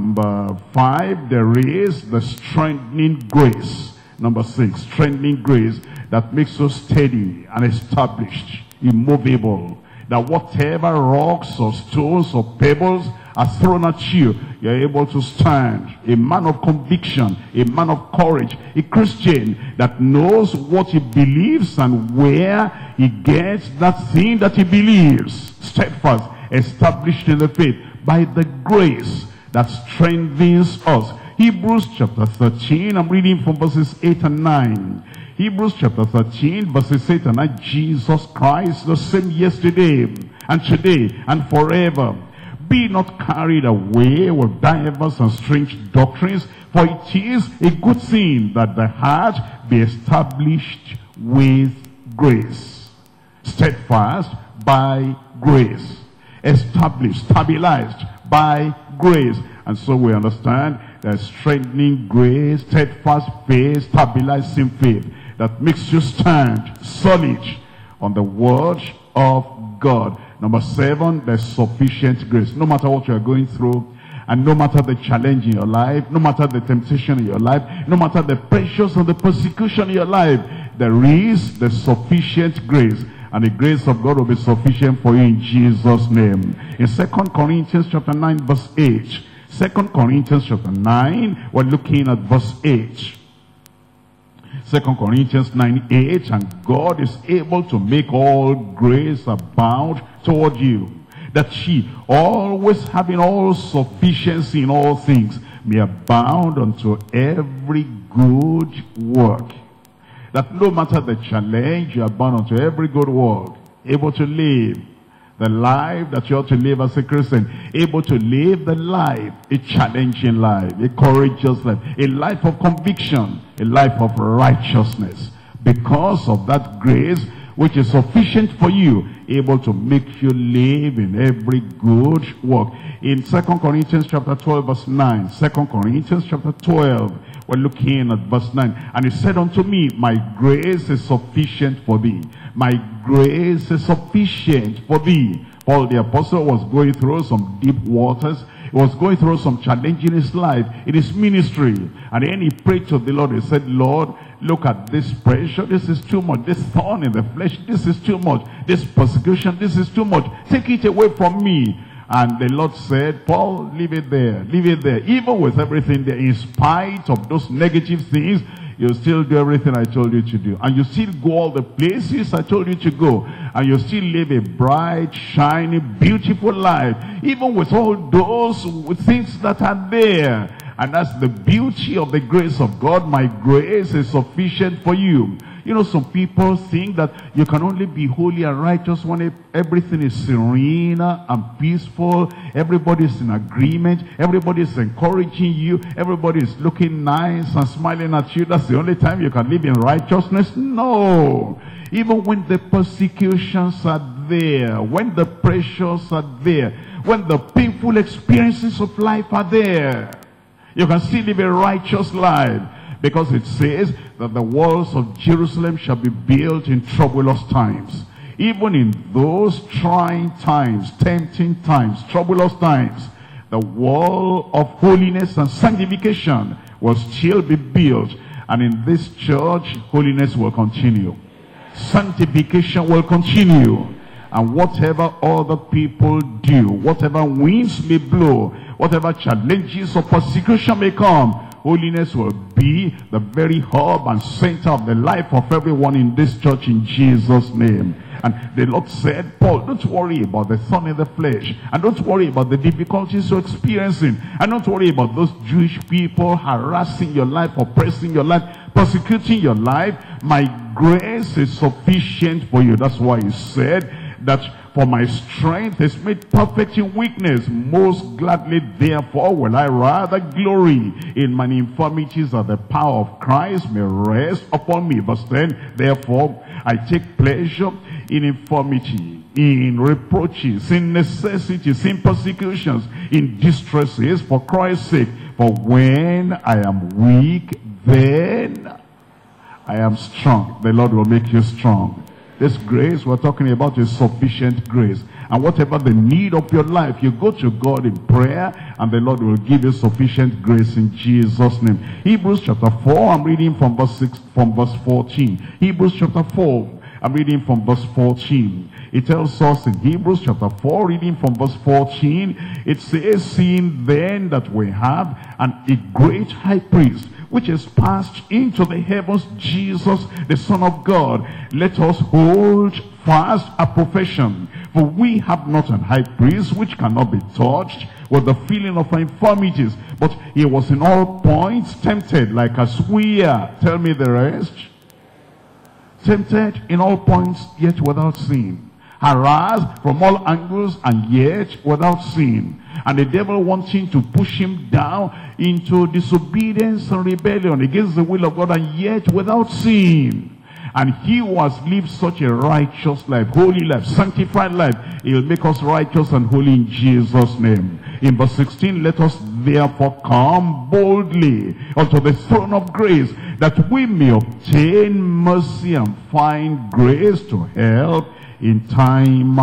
five. There is the strengthening grace, number six. Strengthening grace that makes us steady and established, immovable. That whatever rocks or stones or pebbles are thrown at you, you're able to stand. A man of conviction, a man of courage, a Christian that knows what he believes and where he gets that thing that he believes. Steadfast, established in the faith by the grace that strengthens us. Hebrews chapter 13, I'm reading from verses 8 and 9. Hebrews chapter 13, verses 8 and 9. Jesus Christ, the same yesterday and today and forever. Be not carried away with divers and strange doctrines, for it is a good thing that the heart be established with grace. Steadfast by grace. Established, stabilized by grace. And so we understand that strengthening grace, steadfast faith, stabilizing faith, that makes you stand solid on the word of God. Number seven, there's sufficient grace. No matter what you are going through, and no matter the challenge in your life, no matter the temptation in your life, no matter the pressures and the persecution in your life, there is the sufficient grace. And the grace of God will be sufficient for you in Jesus' name. In 2 Corinthians chapter 9, verse 8. 2 Corinthians chapter 9, we're looking at verse 8. 2 Corinthians 9:8, and God is able to make all grace abound toward you, that ye, always having all sufficiency in all things, may abound unto every good work. That no matter the challenge, you abound unto every good work, able to live the life that you ought to live as a Christian, able to live the life, a challenging life, a courageous life, a life of conviction, a life of righteousness, because of that grace which is sufficient for you, able to make you live in every good work. In 2 Corinthians chapter 12, verse 9, 2 Corinthians chapter 12, we're looking at verse 9. And he said unto me, my grace is sufficient for thee. My grace is sufficient for thee. Paul the apostle was going through some deep waters. He was going through some challenge in his life, in his ministry. And then he prayed to the Lord. He said, Lord, look at this pressure. This is too much. This thorn in the flesh, this is too much. This persecution, this is too much. Take it away from me. And the Lord said, Paul, leave it there. Leave it there. Even with everything there, in spite of those negative things, you still do everything I told you to do. And you still go all the places I told you to go. And you still live a bright, shiny, beautiful life. Even with all those things that are there. And that's the beauty of the grace of God. My grace is sufficient for you. You know, some people think that you can only be holy and righteous when everything is serene and peaceful. Everybody is in agreement. Everybody is encouraging you. Everybody is looking nice and smiling at you. That's the only time you can live in righteousness? No. Even when the persecutions are there, when the pressures are there, when the painful experiences of life are there, you can still live a righteous life. Because it says that the walls of Jerusalem shall be built in troublous times. Even in those trying times, tempting times, troublous times, the wall of holiness and sanctification will still be built. And in this church, holiness will continue. Sanctification will continue. And whatever other people do, whatever winds may blow, whatever challenges or persecution may come, holiness will be the very hub and center of the life of everyone in this church in Jesus' name. And the Lord said, Paul, don't worry about the thorn in the flesh. And don't worry about the difficulties you're experiencing. And don't worry about those Jewish people harassing your life, oppressing your life, persecuting your life. My grace is sufficient for you. That's why he said that for my strength is made perfect in weakness. Most gladly, therefore, will I rather glory in my infirmities, that the power of Christ may rest upon me. Verse 10, therefore, I take pleasure in infirmity, in reproaches, in necessities, in persecutions, in distresses, for Christ's sake. For when I am weak, then I am strong. The Lord will make you strong. This grace we're talking about is sufficient grace. And whatever the need of your life, you go to God in prayer, and the Lord will give you sufficient grace in Jesus' name. Hebrews chapter 4, I'm reading from verse 14. Hebrews chapter 4, I'm reading from verse 14. It tells us in Hebrews chapter 4, reading from verse 14, it says, seeing then that we have a great high priest, which is passed into the heavens, Jesus, the Son of God, let us hold fast our profession. For we have not an high priest which cannot be touched with the feeling of our infirmities, but he was in all points tempted like as we are. Tell me the rest. Tempted in all points, yet without sin. Harassed from all angles, and yet without sin. And the devil wanting to push him down into disobedience and rebellion against the will of God, and yet without sin. And he who has lived such a righteous life, holy life, sanctified life, he will make us righteous and holy in Jesus' name. In verse 16, let us therefore come boldly unto the throne of grace, that we may obtain mercy and find grace to help in time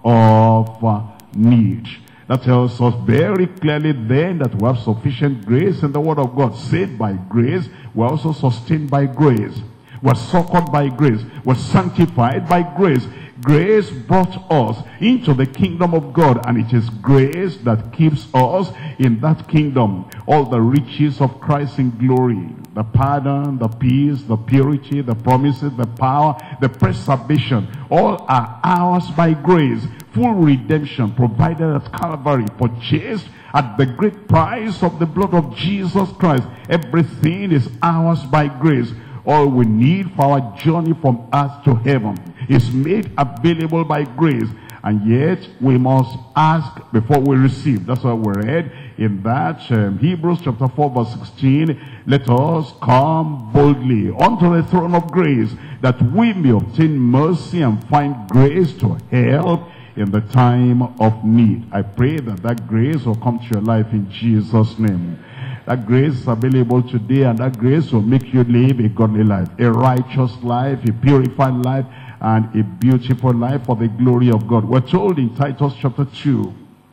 of need. That tells us very clearly then that we have sufficient grace in the word of God. Saved by grace, we're also sustained by grace. We're succored by grace. We're sanctified by grace. Grace brought us into the kingdom of God, and it is grace that keeps us in that kingdom. All the riches of Christ in glory, the pardon, the peace, the purity, the promises, the power, the preservation, all are ours by grace. Full redemption provided at Calvary, purchased at the great price of the blood of Jesus Christ. Everything is ours by grace. All we need for our journey from earth to heaven is made available by grace. And yet we must ask before we receive. That's what we read in that Hebrews chapter 4 verse 16. Let us come boldly unto the throne of grace, that we may obtain mercy and find grace to help in the time of need. I pray that that grace will come to your life in Jesus' name. That grace is available today, and that grace will make you live a godly life, a righteous life, a purified life, and a beautiful life for the glory of God. We're told in Titus chapter 2,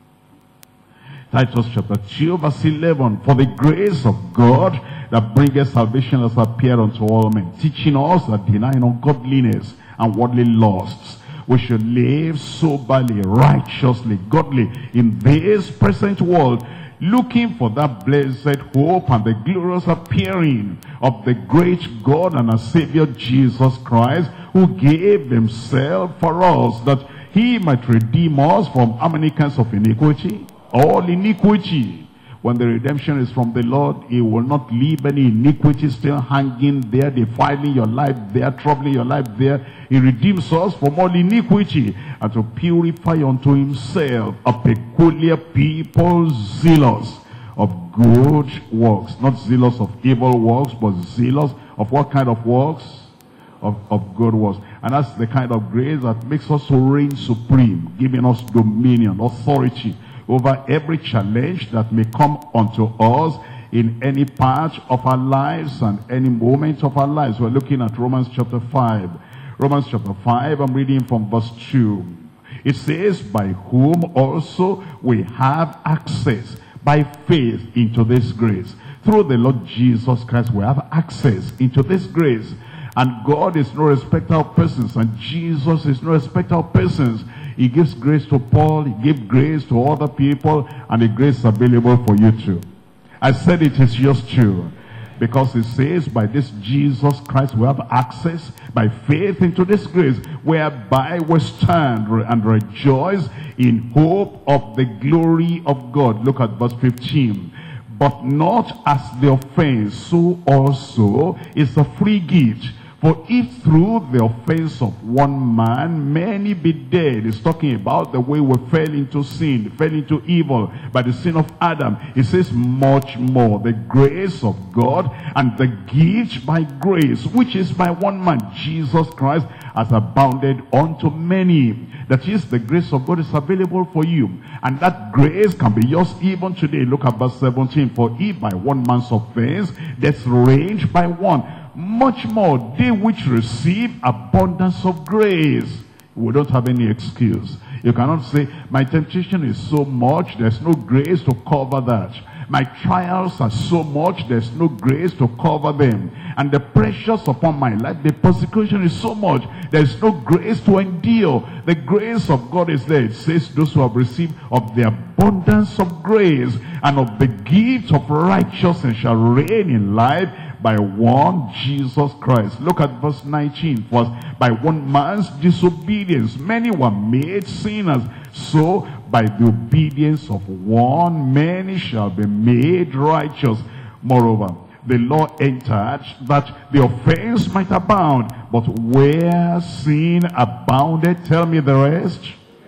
Titus chapter 2 verse 11, for the grace of God that bringeth salvation has appeared unto all men, teaching us that denying ungodliness and worldly lusts, we should live soberly, righteously, godly in this present world, looking for that blessed hope and the glorious appearing of the great God and our Savior Jesus Christ, who gave himself for us, that he might redeem us from how many kinds of iniquity? All iniquity. When the redemption is from the Lord, he will not leave any iniquity still hanging there, defiling your life there, troubling your life there. He redeems us from all iniquity, and to purify unto himself a peculiar people, zealous of good works. Not zealous of evil works, but zealous of what kind of works? Of good works. And that's the kind of grace that makes us to reign supreme, giving us dominion, authority over every challenge that may come unto us in any part of our lives and any moment of our lives. We're looking at Romans chapter 5. Romans chapter 5, I'm reading from verse 2. It says, by whom also we have access by faith into this grace. Through the Lord Jesus Christ we have access into this grace. And God is no respecter of persons, and Jesus is no respecter of persons. He gives grace to Paul, he gives grace to other people, and the grace is available for you too. I said it is yours too. Because it says, by this Jesus Christ we have access by faith into this grace, whereby we stand and rejoice in hope of the glory of God. Look at verse 15. But not as the offense, so also is a free gift. For if through the offense of one man many be dead, it's talking about the way we fell into sin, fell into evil by the sin of Adam. It says much more, the grace of God and the gift by grace, which is by one man, Jesus Christ, has abounded unto many. That is, the grace of God is available for you. And that grace can be yours even today. Look at verse 17. For if by one man's offense death reigned by one, much more they which receive abundance of grace. We don't have any excuse. You cannot say, my temptation is so much, there's no grace to cover that. My trials are so much, there's no grace to cover them. And the pressures upon my life, the persecution is so much, there's no grace to endure. The grace of God is there. It says, those who have received of the abundance of grace and of the gift of righteousness shall reign in life by one Jesus Christ. Look at verse 19. For by one man's disobedience many were made sinners, so by the obedience of one many shall be made righteous. Moreover, the law entered that the offense might abound, but where sin abounded, tell me the rest,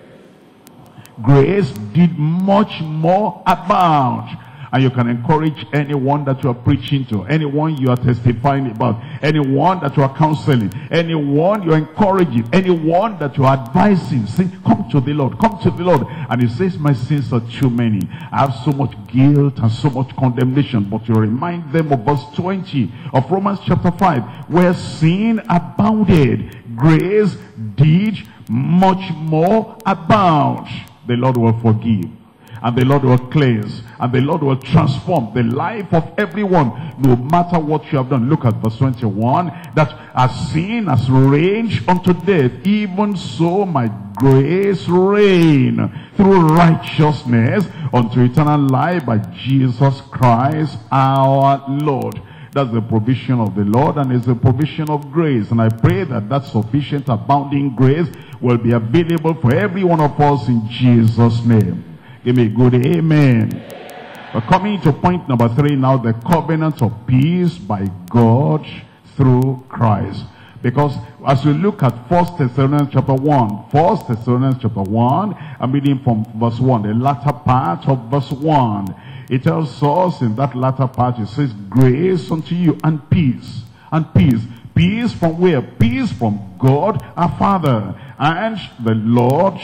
grace did much more abound. And you can encourage anyone that you are preaching to, anyone you are testifying about, anyone that you are counseling, anyone you are encouraging, anyone that you are advising. Say, come to the Lord, come to the Lord. And he says, my sins are too many. I have so much guilt and so much condemnation. But you remind them of verse 20 of Romans chapter 5, where sin abounded, grace did much more abound. The Lord will forgive, and the Lord will cleanse, and the Lord will transform the life of everyone, no matter what you have done. Look at verse 21, that as sin has reigned unto death, even so my grace reign through righteousness unto eternal life by Jesus Christ our Lord. That's the provision of the Lord, and it's the provision of grace. And I pray that that sufficient abounding grace will be available for every one of us in Jesus' name. Give me a good amen. We're coming to point number 3 now, the covenant of peace by God through Christ. Because as we look at 1 Thessalonians chapter 1, 1 Thessalonians chapter 1, I'm reading from verse 1, the latter part of verse 1. It tells us in that latter part, it says, grace unto you and peace. And peace. Peace from where? Peace from God our Father and the Lord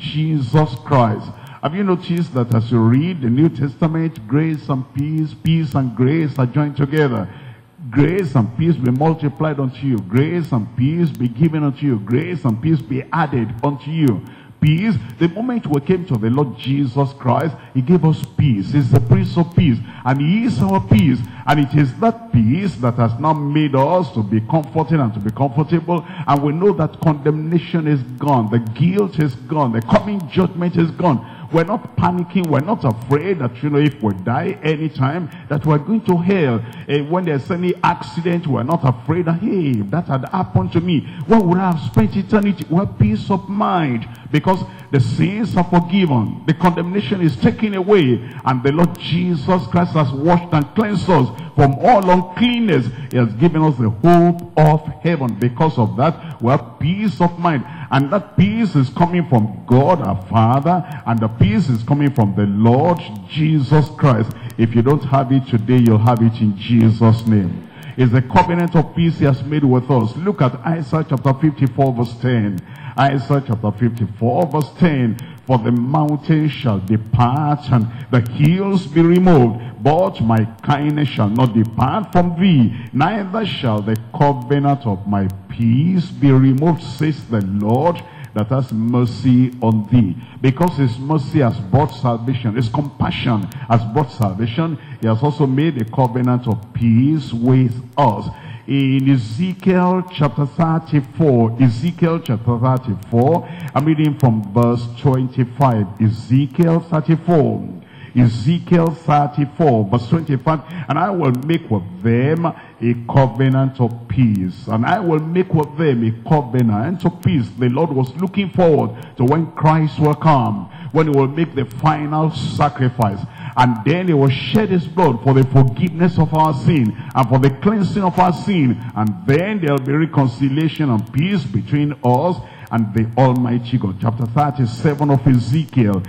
Jesus Christ. Have you noticed that as you read the New Testament, grace and peace and grace are joined together? Grace and peace be multiplied unto you. Grace and peace be given unto you. Grace and peace be added unto you. Peace, the moment we came to the Lord Jesus Christ, he gave us peace. He's the Prince of Peace, and he is our peace. And it is that peace that has now made us to be comforted and to be comfortable. And we know that condemnation is gone, the guilt is gone, the coming judgment is gone. We're not panicking. We're not afraid that, if we die anytime, that we're going to hell. When there's any accident, we're not afraid that, hey, if that had happened to me, where would I have spent eternity? We have peace of mind because the sins are forgiven. The condemnation is taken away. And the Lord Jesus Christ has washed and cleansed us from all uncleanness. He has given us the hope of heaven. Because of that, we have peace of mind. And that peace is coming from God our Father, and the peace is coming from the Lord Jesus Christ. If you don't have it today, you'll have it in Jesus' name. It's the covenant of peace he has made with us. Look at Isaiah chapter 54 verse 10. Isaiah chapter 54 verse 10. For the mountains shall depart and the hills be removed, but my kindness shall not depart from thee, neither shall the covenant of my peace be removed, says the Lord. that has mercy on thee. Because his mercy has brought salvation, his compassion has brought salvation, he has also made a covenant of peace with us. In Ezekiel chapter 34, Ezekiel chapter 34, I'm reading from verse 25. Ezekiel 34, Ezekiel 34, verse 25. And I will make with them a covenant of peace. And I will make with them a covenant of peace. The Lord was looking forward to when Christ will come, when he will make the final sacrifice. And then he will shed his blood for the forgiveness of our sin and for the cleansing of our sin. And then there will be reconciliation and peace between us and the Almighty God. Chapter 37 of Ezekiel.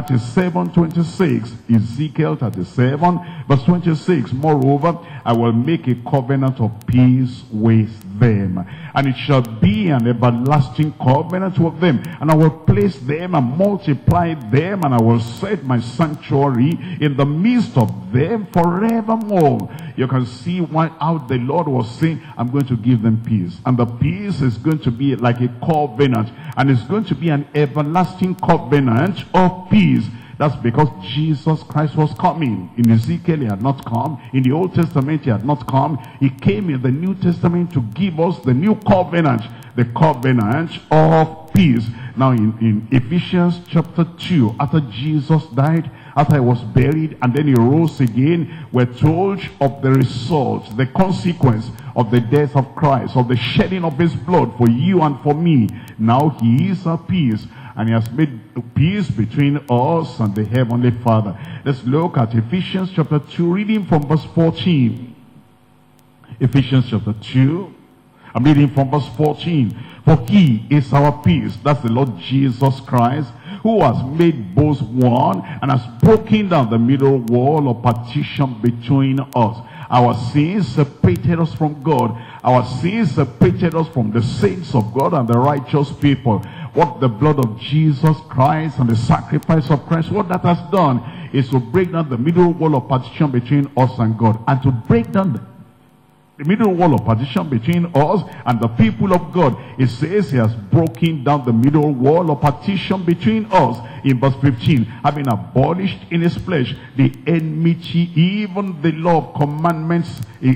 37:26, Ezekiel 37 verse 26. Moreover, I will make a covenant of peace with them, and it shall be an everlasting covenant with them, and I will place them and multiply them, and I will set my sanctuary in the midst of them forevermore. You can see how the Lord was saying, I'm going to give them peace, and the peace is going to be like a covenant, and it's going to be an everlasting covenant of peace. That's because Jesus Christ was coming. In Ezekiel he had not come. In the Old Testament he had not come. He came in the New Testament to give us the new covenant, the covenant of peace. Now in Ephesians chapter 2, after Jesus died, after he was buried, and then he rose again, we're told of the result, the consequence of the death of Christ, of the shedding of his blood for you and for me. Now he is our peace, and he has made peace between us and the Heavenly Father. Let's look at Ephesians chapter 2, reading from verse 14. Ephesians chapter 2, I'm reading from verse 14. For he is our peace, that's the Lord Jesus Christ, who has made both one and has broken down the middle wall of partition between us. Our sins separated us from God. Our sins separated us from the saints of God and the righteous people. What the blood of Jesus Christ and the sacrifice of Christ, what that has done is to break down the middle wall of partition between us and God, and to break down the middle wall of partition between us and the people of God. It says he has broken down the middle wall of partition between us. In verse 15, having abolished in his flesh the enmity, even the law of commandments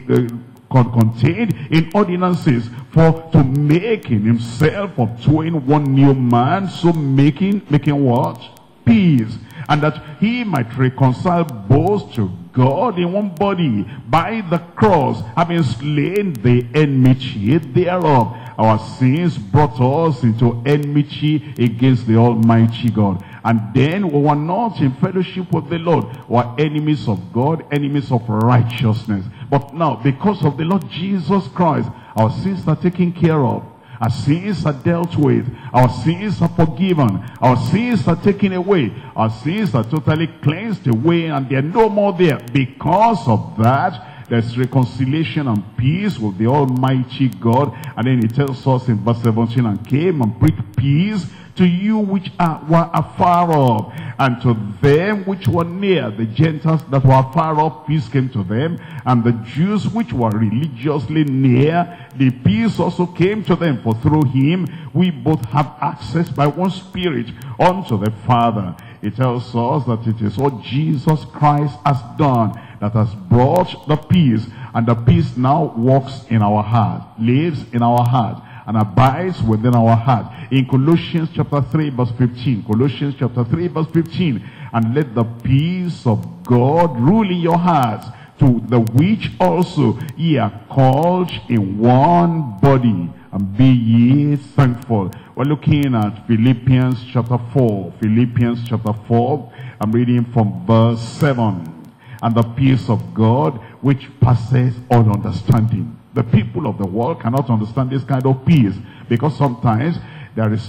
contained in ordinances, for to make in himself of twain one new man, so making what? Peace, and that he might reconcile both to God in one body by the cross, having slain the enmity thereof. Our sins brought us into enmity against the Almighty God. And then we were not in fellowship with the Lord. We were enemies of God, enemies of righteousness. But now, because of the Lord Jesus Christ, our sins are taken care of. Our sins are dealt with. Our sins are forgiven. Our sins are taken away. Our sins are totally cleansed away, and they're no more there. Because of that, there's reconciliation and peace with the Almighty God. And then he tells us in verse 17, and came and preached peace to you which were afar off, and to them which were near. The Gentiles that were afar off, peace came to them, and the Jews which were religiously near, the peace also came to them. For through him we both have access by one Spirit unto the Father. It tells us that it is what Jesus Christ has done that has brought the peace, and the peace now walks in our heart, lives in our heart, and abides within our heart. In Colossians chapter 3 verse 15, Colossians chapter 3 verse 15, and let the peace of God rule in your hearts, to the which also ye are called in one body, and be ye thankful. We're looking at Philippians chapter 4. Philippians chapter 4, I'm reading from verse 7. And the peace of God, which passes all understanding. The people of the world cannot understand this kind of peace, because sometimes there is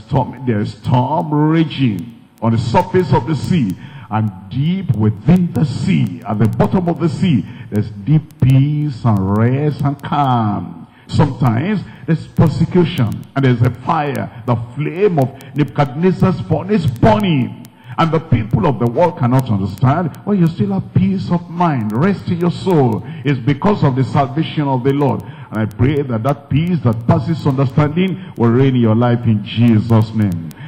storm raging on the surface of the sea, and deep within the sea, at the bottom of the sea, there's deep peace and rest and calm. Sometimes there's persecution, and there's a fire, the flame of Nebuchadnezzar's furnace burning. And the people of the world cannot understand. Well, you still have peace of mind, rest in your soul. It's because of the salvation of the Lord. And I pray that that peace that passes understanding will reign in your life in Jesus' name.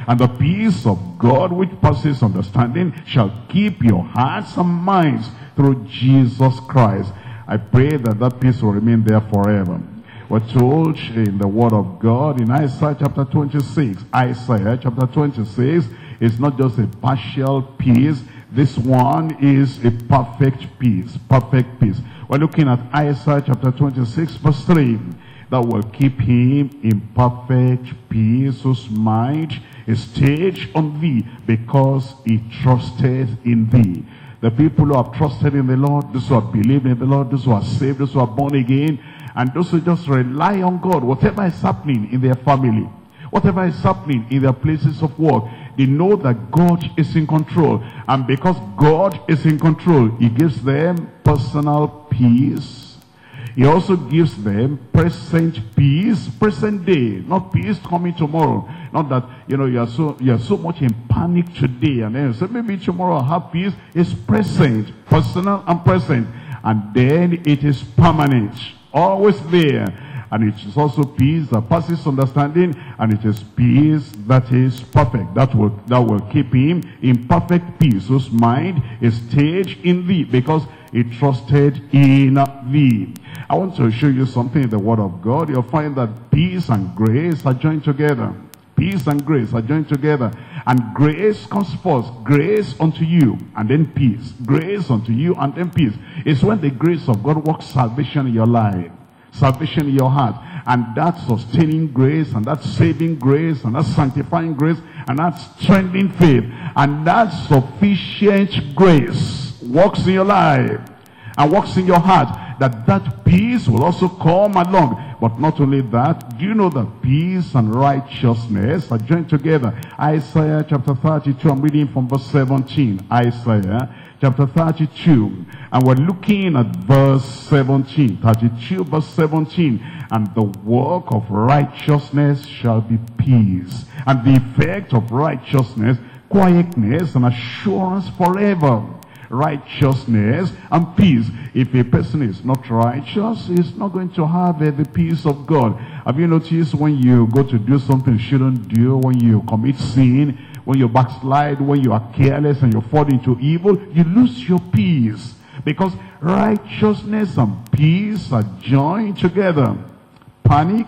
And the peace of God, which passes understanding, shall keep your hearts and minds through Jesus Christ. I pray that that peace will remain there forever. We're told in the word of God in Isaiah chapter 26. Isaiah chapter 26 is not just a partial peace. This one is a perfect peace. Perfect peace. We're looking at Isaiah chapter 26 verse 3. That will keep him in perfect peace, whose mind is stayed on thee, because he trusted in thee. The people who have trusted in the Lord, those who have believed in the Lord, those who are saved, those who are born again, and those who just rely on God, whatever is happening in their family, whatever is happening in their places of work, they know that God is in control. And because God is in control, he gives them personal peace. He also gives them present peace, present day, not peace coming tomorrow. Not that, you're so much in panic today, and then you say, maybe tomorrow I'll have peace. It's present, personal and present. And then it is permanent, always there. And it is also peace that passes understanding, and it is peace that is perfect. That will keep him in perfect peace, whose mind is stayed in thee, because he trusted in thee. I want to show you something in the word of God. You'll find that peace and grace are joined together. Peace and grace are joined together. And grace comes first. Grace unto you, and then peace. Grace unto you, and then peace. It's when the grace of God works salvation in your life, salvation in your heart, and that sustaining grace, and that saving grace, and that sanctifying grace, and that strengthening faith, and that sufficient grace works in your life and works in your heart, that peace will also come along. But not only that, do you know that peace and righteousness are joined together? Isaiah chapter 32, I'm reading from verse 17. Isaiah chapter 32, and we're looking at verse 17. 32 verse 17. And the work of righteousness shall be peace, and the effect of righteousness, quietness and assurance forever. Righteousness and peace. If a person is not righteous, he's not going to have the peace of God. Have you noticed when you go to do something you shouldn't do, when you commit sin, when you backslide, when you are careless and you fall into evil, you lose your peace. Because righteousness and peace are joined together. Panic,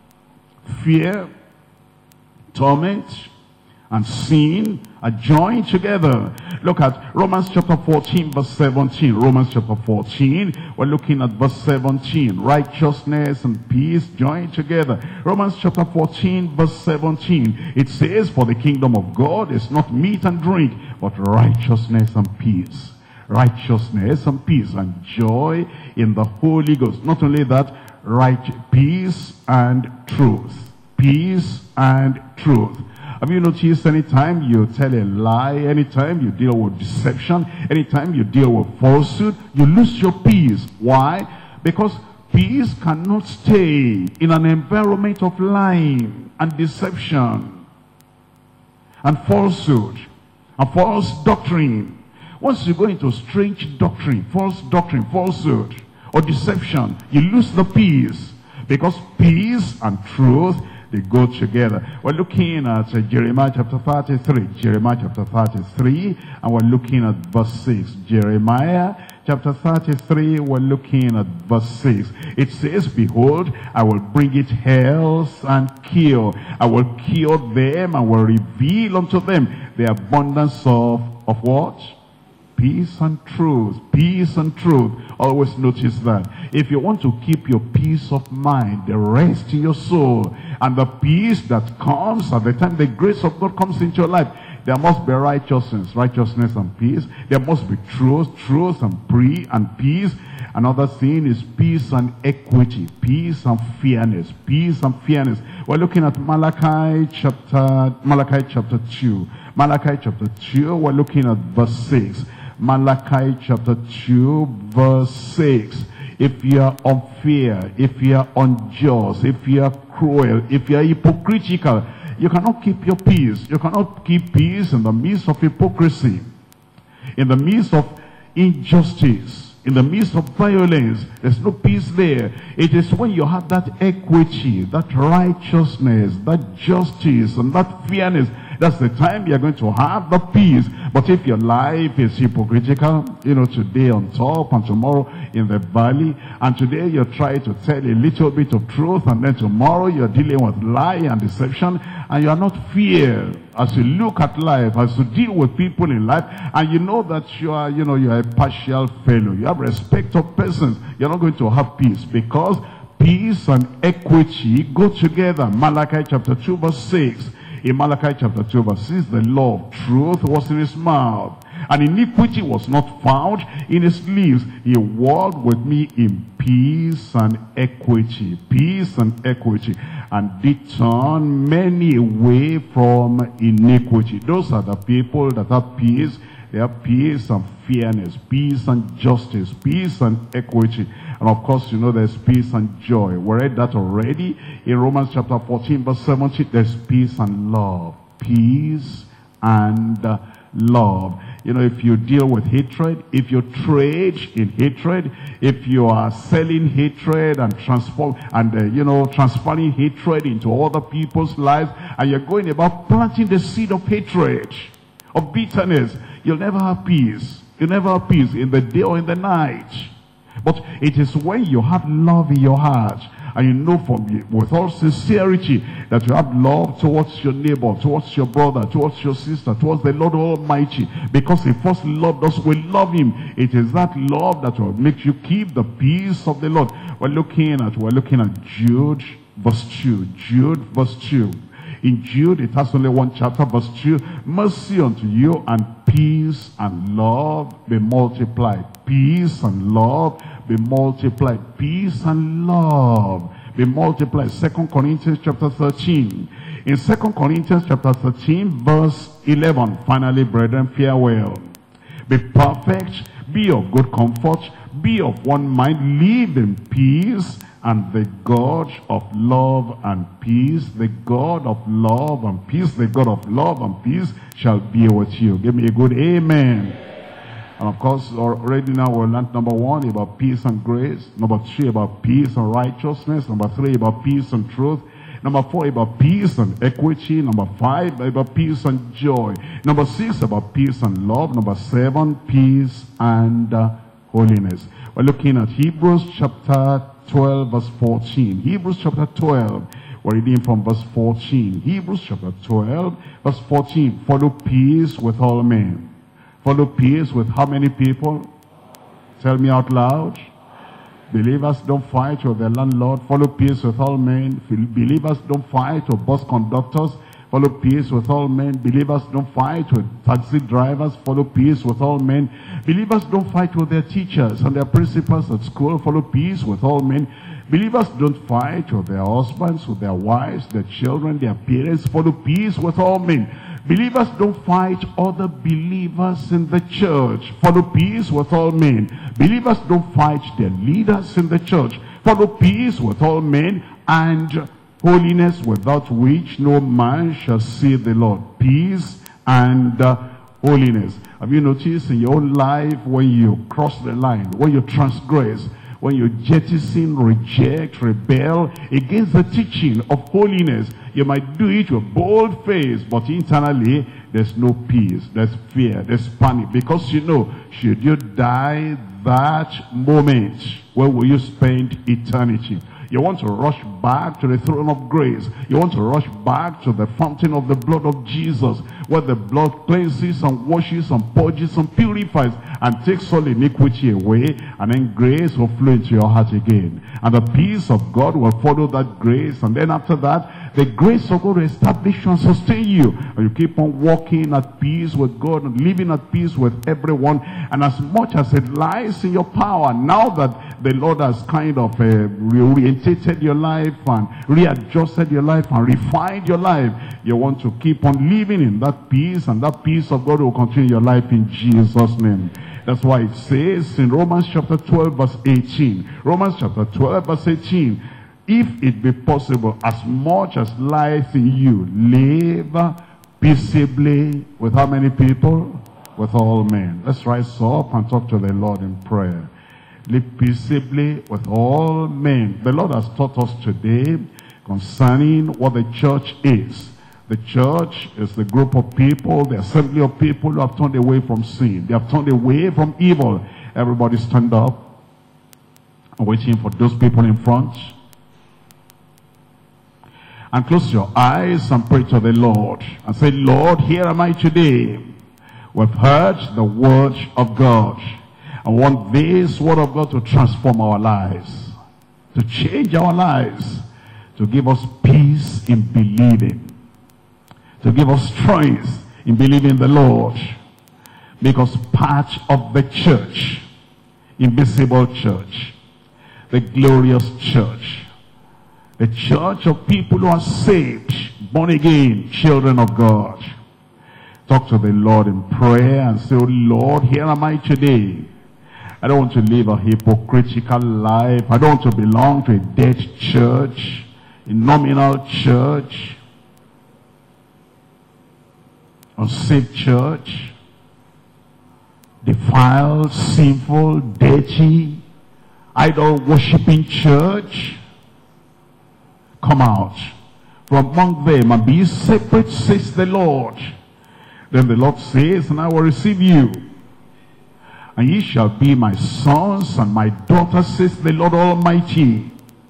fear, torment, and sin are joined together. Look at Romans chapter 14 verse 17. Romans chapter 14, we're looking at verse 17. Righteousness and peace joined together. Romans chapter 14 verse 17. It says, for the kingdom of God is not meat and drink, but righteousness and peace. Righteousness and peace and joy in the Holy Ghost. Not only that, peace and truth. Peace and truth. Have you noticed anytime you tell a lie, anytime you deal with deception, anytime you deal with falsehood, you lose your peace? Why? Because peace cannot stay in an environment of lying and deception and falsehood and false doctrine. Once you go into strange doctrine, falsehood, or deception, you lose the peace. Because peace and truth, they go together. We're looking at Jeremiah chapter 33. Jeremiah chapter 33, and we're looking at verse 6. Jeremiah chapter 33, we're looking at verse 6. It says, behold, I will bring it health and cure. I will cure them and will reveal unto them the abundance of what? Peace and truth. Peace and truth. Always notice that. If you want to keep your peace of mind, the rest in your soul, and the peace that comes at the time the grace of God comes into your life, there must be righteousness and peace. There must be truth and peace. Another thing is peace and equity, peace and fairness, peace and fairness. We're looking at Malachi chapter 2. Malachi chapter 2, we're looking at verse 6. Malachi chapter 2 verse 6. If you are unfair, if you are unjust, if you are cruel, if you are hypocritical, you cannot keep your peace. You cannot keep peace in the midst of hypocrisy, in the midst of injustice, in the midst of violence. There's no peace there. It is when you have that equity, that righteousness, that justice, and that fairness, That's the time you're going to have the peace. But if your life is hypocritical, today on top and tomorrow in the valley, and today you try to tell a little bit of truth, and then tomorrow you're dealing with lie and deception, and you are not fear as you look at life, as you deal with people in life, and you know that you are a partial fellow. You have respect of persons. You're not going to have peace, because peace and equity go together. Malachi chapter 2 verse 6. In Malachi chapter 2 verse 6, the law of truth was in his mouth, and iniquity was not found in his lips. He walked with me in peace and equity. Peace and equity. And did turn many away from iniquity. Those are the people that have peace. They have peace and fairness, peace and justice, peace and equity. And of course, there's peace and joy. We read that already in Romans chapter 14 verse 17. There's peace and love. Peace and love. If you deal with hatred, if you trade in hatred, if you are selling hatred and transferring hatred into other people's lives, and you're going about planting the seed of hatred, of bitterness, you'll never have peace. You'll never have peace in the day or in the night. But it is when you have love in your heart, and you know with all sincerity that you have love towards your neighbor, towards your brother, towards your sister, towards the Lord Almighty, because he first loved us, we love him. It is that love that will make you keep the peace of the Lord. We're looking at Jude verse 2. Jude verse 2. In Jude, it has only one chapter, verse 2. Mercy unto you, and peace and love be multiplied. Peace and love be multiplied. Peace and love be multiplied. 2 Corinthians chapter 13. In 2 Corinthians chapter 13, verse 11. Finally, brethren, farewell. Be perfect, be of good comfort, be of one mind, live in peace, and the God of love and peace, the God of love and peace, the God of love and peace shall be with you. Give me a good amen. And of course, already now we'll learn number 1 about peace and grace. Number 2 about peace and righteousness. Number 3 about peace and truth. Number 4 about peace and equity. Number 5 about peace and joy. Number 6 about peace and love. Number 7, peace and holiness. We're looking at Hebrews chapter 12 verse 14. Hebrews chapter 12. We're reading from verse 14. Hebrews chapter 12 verse 14. Follow peace with all men. Follow peace with how many people? Tell me out loud. Believers don't fight with their landlord. Follow peace with all men. Believers don't fight with bus conductors. Follow peace with all men. Believers don't fight with taxi drivers. Follow peace with all men. Believers don't fight with their teachers and their principals at school. Follow peace with all men. Believers don't fight with their husbands, with their wives, their children, their parents. Follow peace with all men. Believers don't fight other believers in the church. Follow peace with all men. Believers don't fight their leaders in the church. Follow peace with all men, and holiness, without which no man shall see the Lord. Peace and holiness. Have you noticed in your own life, when you cross the line, when you transgress, when you jettison, reject, rebel against the teaching of holiness, you might do it with bold face, but internally there's no peace, there's fear, there's panic, because should you die that moment, where will you spend eternity? You want to rush back to the throne of grace. You want to rush back to the fountain of the blood of Jesus, where the blood cleanses and washes and purges and purifies and takes all iniquity away, and then grace will flow into your heart again. And the peace of God will follow that grace, and then after that, the grace of God will establish and sustain you. And you keep on walking at peace with God and living at peace with everyone. And as much as it lies in your power, now that the Lord has kind of reorientated your life and readjusted your life and refined your life, you want to keep on living in that peace, and that peace of God will continue your life in Jesus' name. That's why it says in Romans chapter 12 verse 18. Romans chapter 12 verse 18. If it be possible, as much as lies in you, live peaceably with how many people? With all men. Let's rise up and talk to the Lord in prayer. Live peaceably with all men. The Lord has taught us today concerning what the church is. The church is the group of people, the assembly of people who have turned away from sin. They have turned away from evil. Everybody stand up. I'm waiting for those people in front. And close your eyes and pray to the Lord. And say, Lord, here am I today. We've heard the word of God. I want this word of God to transform our lives, to change our lives, to give us peace in believing, to give us strength in believing the Lord. Make us part of the church, invisible church, the glorious church, the church of people who are saved, born again, children of God. Talk to the Lord in prayer and say, oh Lord, here am I today. I don't want to live a hypocritical life. I don't want to belong to a dead church, a nominal church, unsaved church, defiled, sinful, dirty, idol-worshipping church. Come out from among them and be separate, says the Lord. Then the Lord says, and I will receive you, and ye shall be my sons and my daughters, says the Lord Almighty.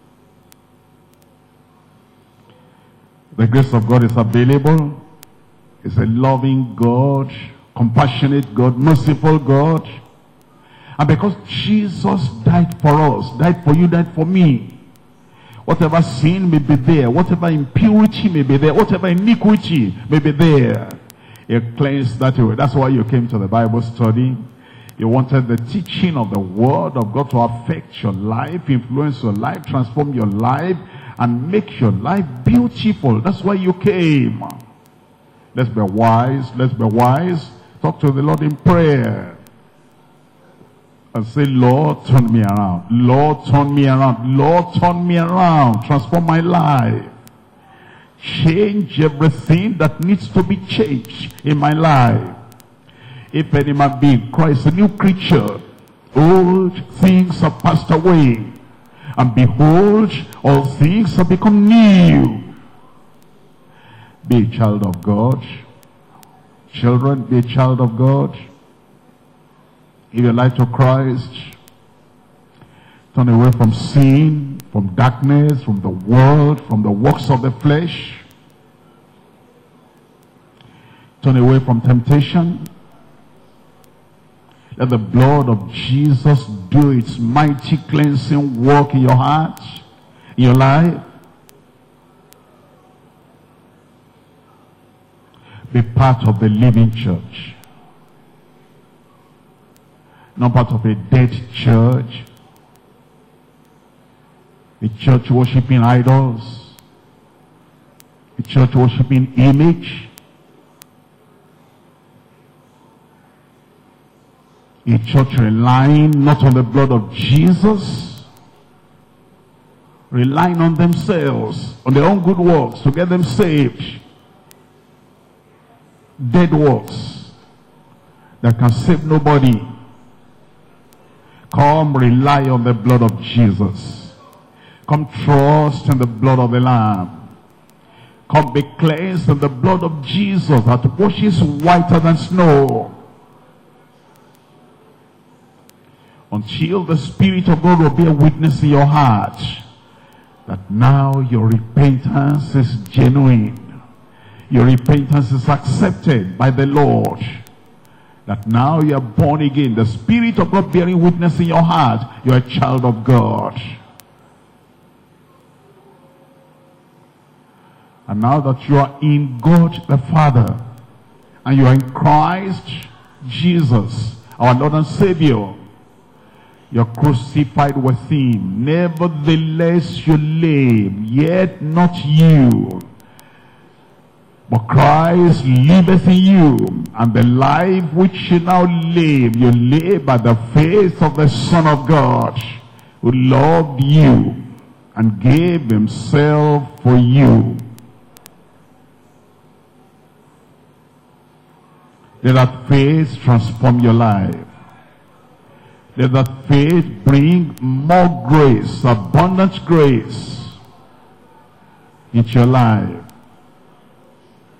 The grace of God is available. He's a loving God, compassionate God, merciful God. And because Jesus died for us, died for you, died for me, whatever sin may be there, whatever impurity may be there, whatever iniquity may be there, He cleansed that away. That's why you came to the Bible study. You wanted the teaching of the Word of God to affect your life, influence your life, transform your life, and make your life beautiful. That's why you came. Let's be wise. Let's be wise. Talk to the Lord in prayer. And say, Lord, turn me around. Lord, turn me around. Lord, turn me around. Transform my life. Change everything that needs to be changed in my life. If any man be in Christ, a new creature, old things have passed away, and behold, all things have become new. Be a child of God. Children, be a child of God. Give your life to Christ. Turn away from sin, from darkness, from the world, from the works of the flesh. Turn away from temptation. Let the blood of Jesus do its mighty cleansing work in your heart, in your life. Be part of the living church. Not part of a dead church. A church worshiping idols. A church worshiping image. A church relying not on the blood of Jesus, relying on themselves, on their own good works to get them saved. Dead works that can save nobody. Come rely on the blood of Jesus. Come trust in the blood of the Lamb. Come be cleansed in the blood of Jesus that washes whiter than snow. Until the Spirit of God will be a witness in your heart that now your repentance is genuine. Your repentance is accepted by the Lord. That now you are born again. The Spirit of God bearing witness in your heart. You are a child of God. And now that you are in God the Father, and you are in Christ Jesus, our Lord and Savior, you're crucified with Him. Nevertheless you live, yet not you, but Christ liveth in you. And the life which you now live, you live by the faith of the Son of God, who loved you and gave Himself for you. Let that faith transform your life. Let that faith bring more grace, abundant grace into your life.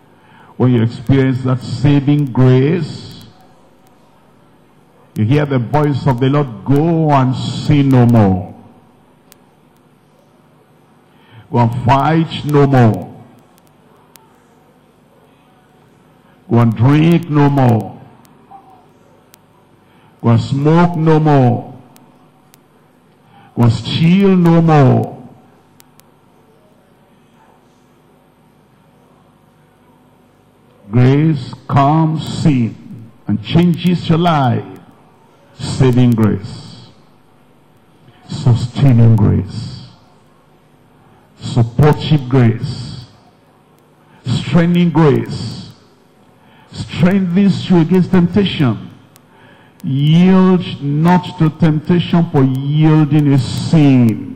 When you experience that saving grace, you hear the voice of the Lord, go and sin no more. Go and fight no more. Go and drink no more. Go and smoke no more. Go and steal no more. Grace calms sin and changes your life. Saving grace, sustaining grace, supportive grace, strengthening grace, strengthens you against temptation. Yield not to temptation, for yielding is sin.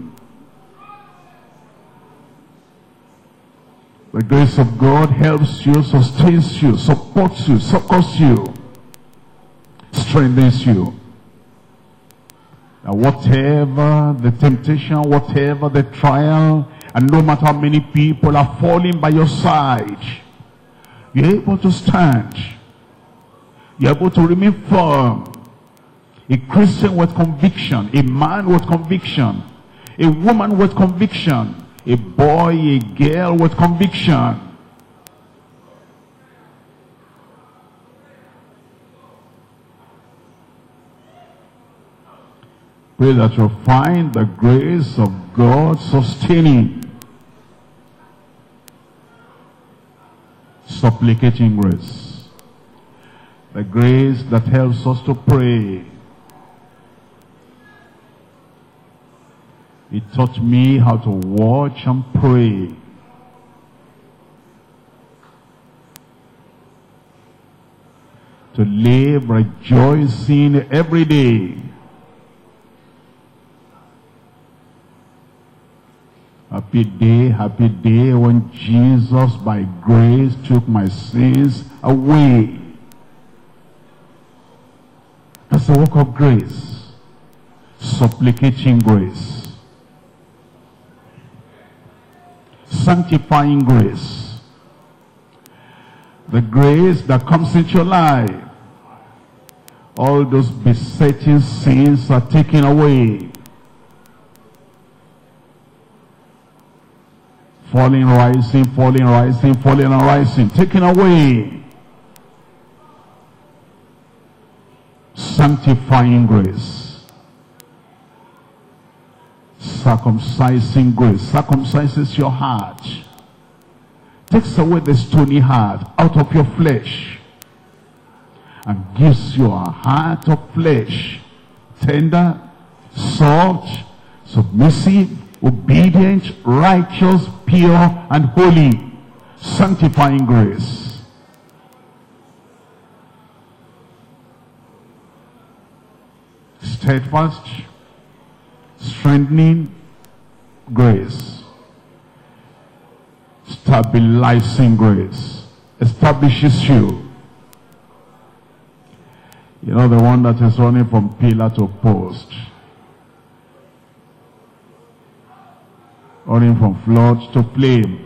The grace of God helps you, sustains you, supports you, succors you, strengthens you. Now whatever the temptation, whatever the trial, and no matter how many people are falling by your side, you're able to stand. You're able to remain firm. A Christian with conviction, a man with conviction, a woman with conviction, a boy, a girl with conviction. Pray that you'll find the grace of God sustaining, supplicating grace. The grace that helps us to pray. It taught me how to watch and pray. To live rejoicing every day. Happy day when Jesus by grace took my sins away. That's the work of grace. Supplicating grace. Sanctifying grace. The grace that comes into your life. All those besetting sins are taken away. Falling, rising, falling, rising, falling and rising. Taken away. Sanctifying grace. Circumcising grace. Circumcises your heart. Takes away the stony heart out of your flesh. And gives you a heart of flesh. Tender, soft, submissive, obedient, righteous, pure, and holy. Sanctifying grace. Steadfast, strengthening grace. Stabilizing grace. Establishes you. You know, the one that is running from pillar to post. Running from flood to flame.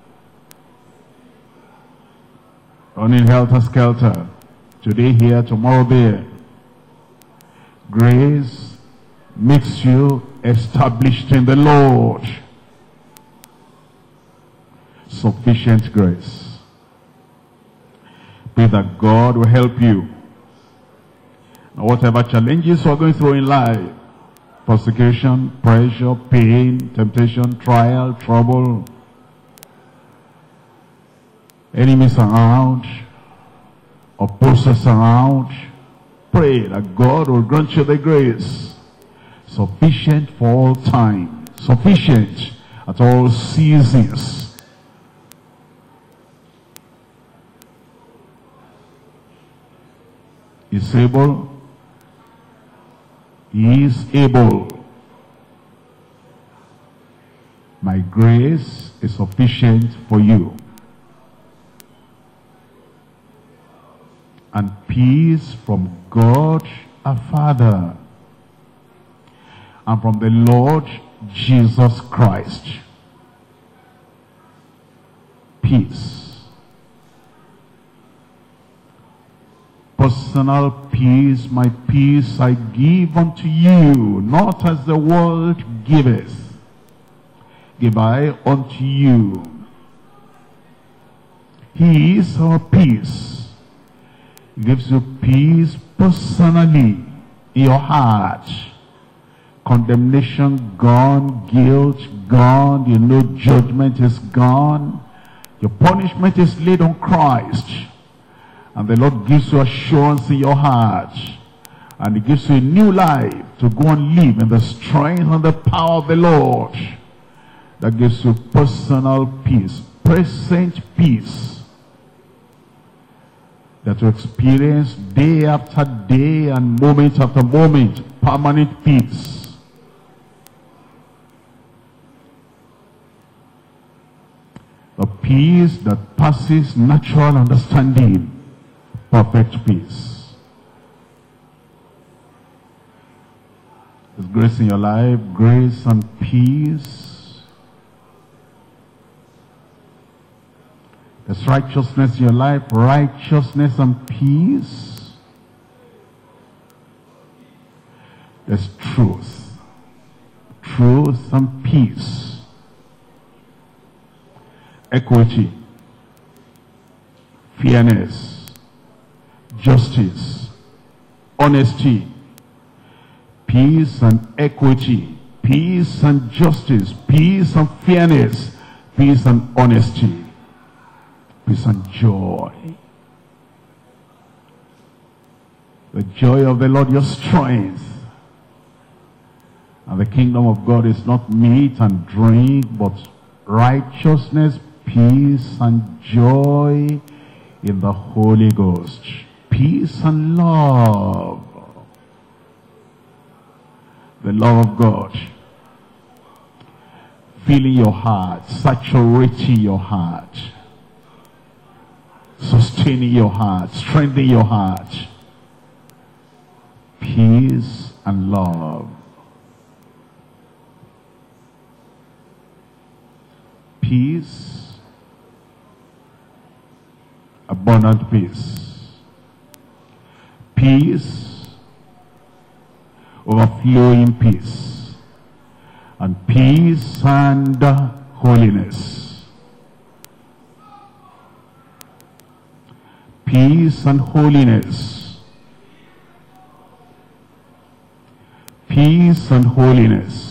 Running helter-skelter. Today here, tomorrow there. Grace makes you established in the Lord. Sufficient grace. Pray that God will help you. Now, whatever challenges you are going through in life, persecution, pressure, pain, temptation, trial, trouble, enemies around, opposers around, pray that God will grant you the grace sufficient for all time, sufficient at all seasons. He's able. He is able. My grace is sufficient for you. And peace from God our Father and from the Lord Jesus Christ. Peace, personal peace, my peace I give unto you, not as the world giveth, give I unto you. He is our peace. He gives you peace personally in your heart. Condemnation gone, guilt gone, you know judgment is gone. Your punishment is laid on Christ. And the Lord gives you assurance in your heart. And He gives you a new life to go and live in the strength and the power of the Lord. That gives you personal peace, present peace. That you experience day after day and moment after moment, permanent peace. The peace that passes natural understanding. Perfect peace. There's grace in your life, grace and peace. There's righteousness in your life, righteousness and peace. There's truth, truth and peace. Equity, fairness, justice, honesty, peace and equity, peace and justice, peace and fairness, peace and honesty, peace and joy. The joy of the Lord, your strength. And the kingdom of God is not meat and drink, but righteousness, peace and joy in the Holy Ghost. Peace and love. The love of God filling your heart, saturating your heart, sustaining your heart, strengthening your heart. Peace and love. Peace, abundant peace. Peace, overflowing peace. And peace and holiness. Peace and holiness. Peace and holiness.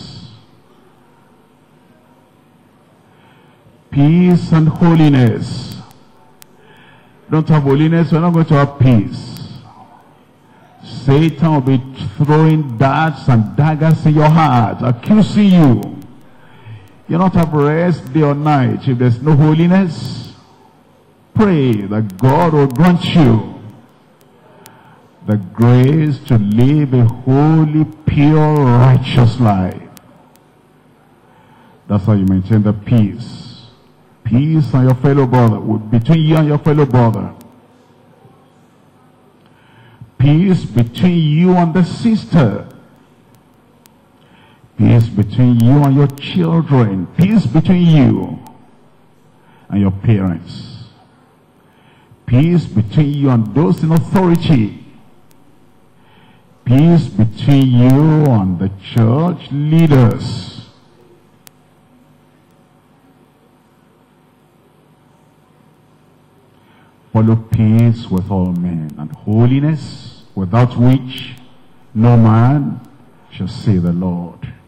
Peace and holiness. Don't have holiness, we're not going to have peace. Satan will be throwing darts and daggers in your heart, accusing you. You'll not have rest day or night if there's no holiness. Pray that God will grant you the grace to live a holy, pure, righteous life. That's how you maintain the peace. Peace and your fellow brother, between you and your fellow brother. Peace between you and the sister. Peace between you and your children. Peace between you and your parents. Peace between you and those in authority. Peace between you and the church leaders. Follow peace with all men, and holiness, without which no man shall see the Lord.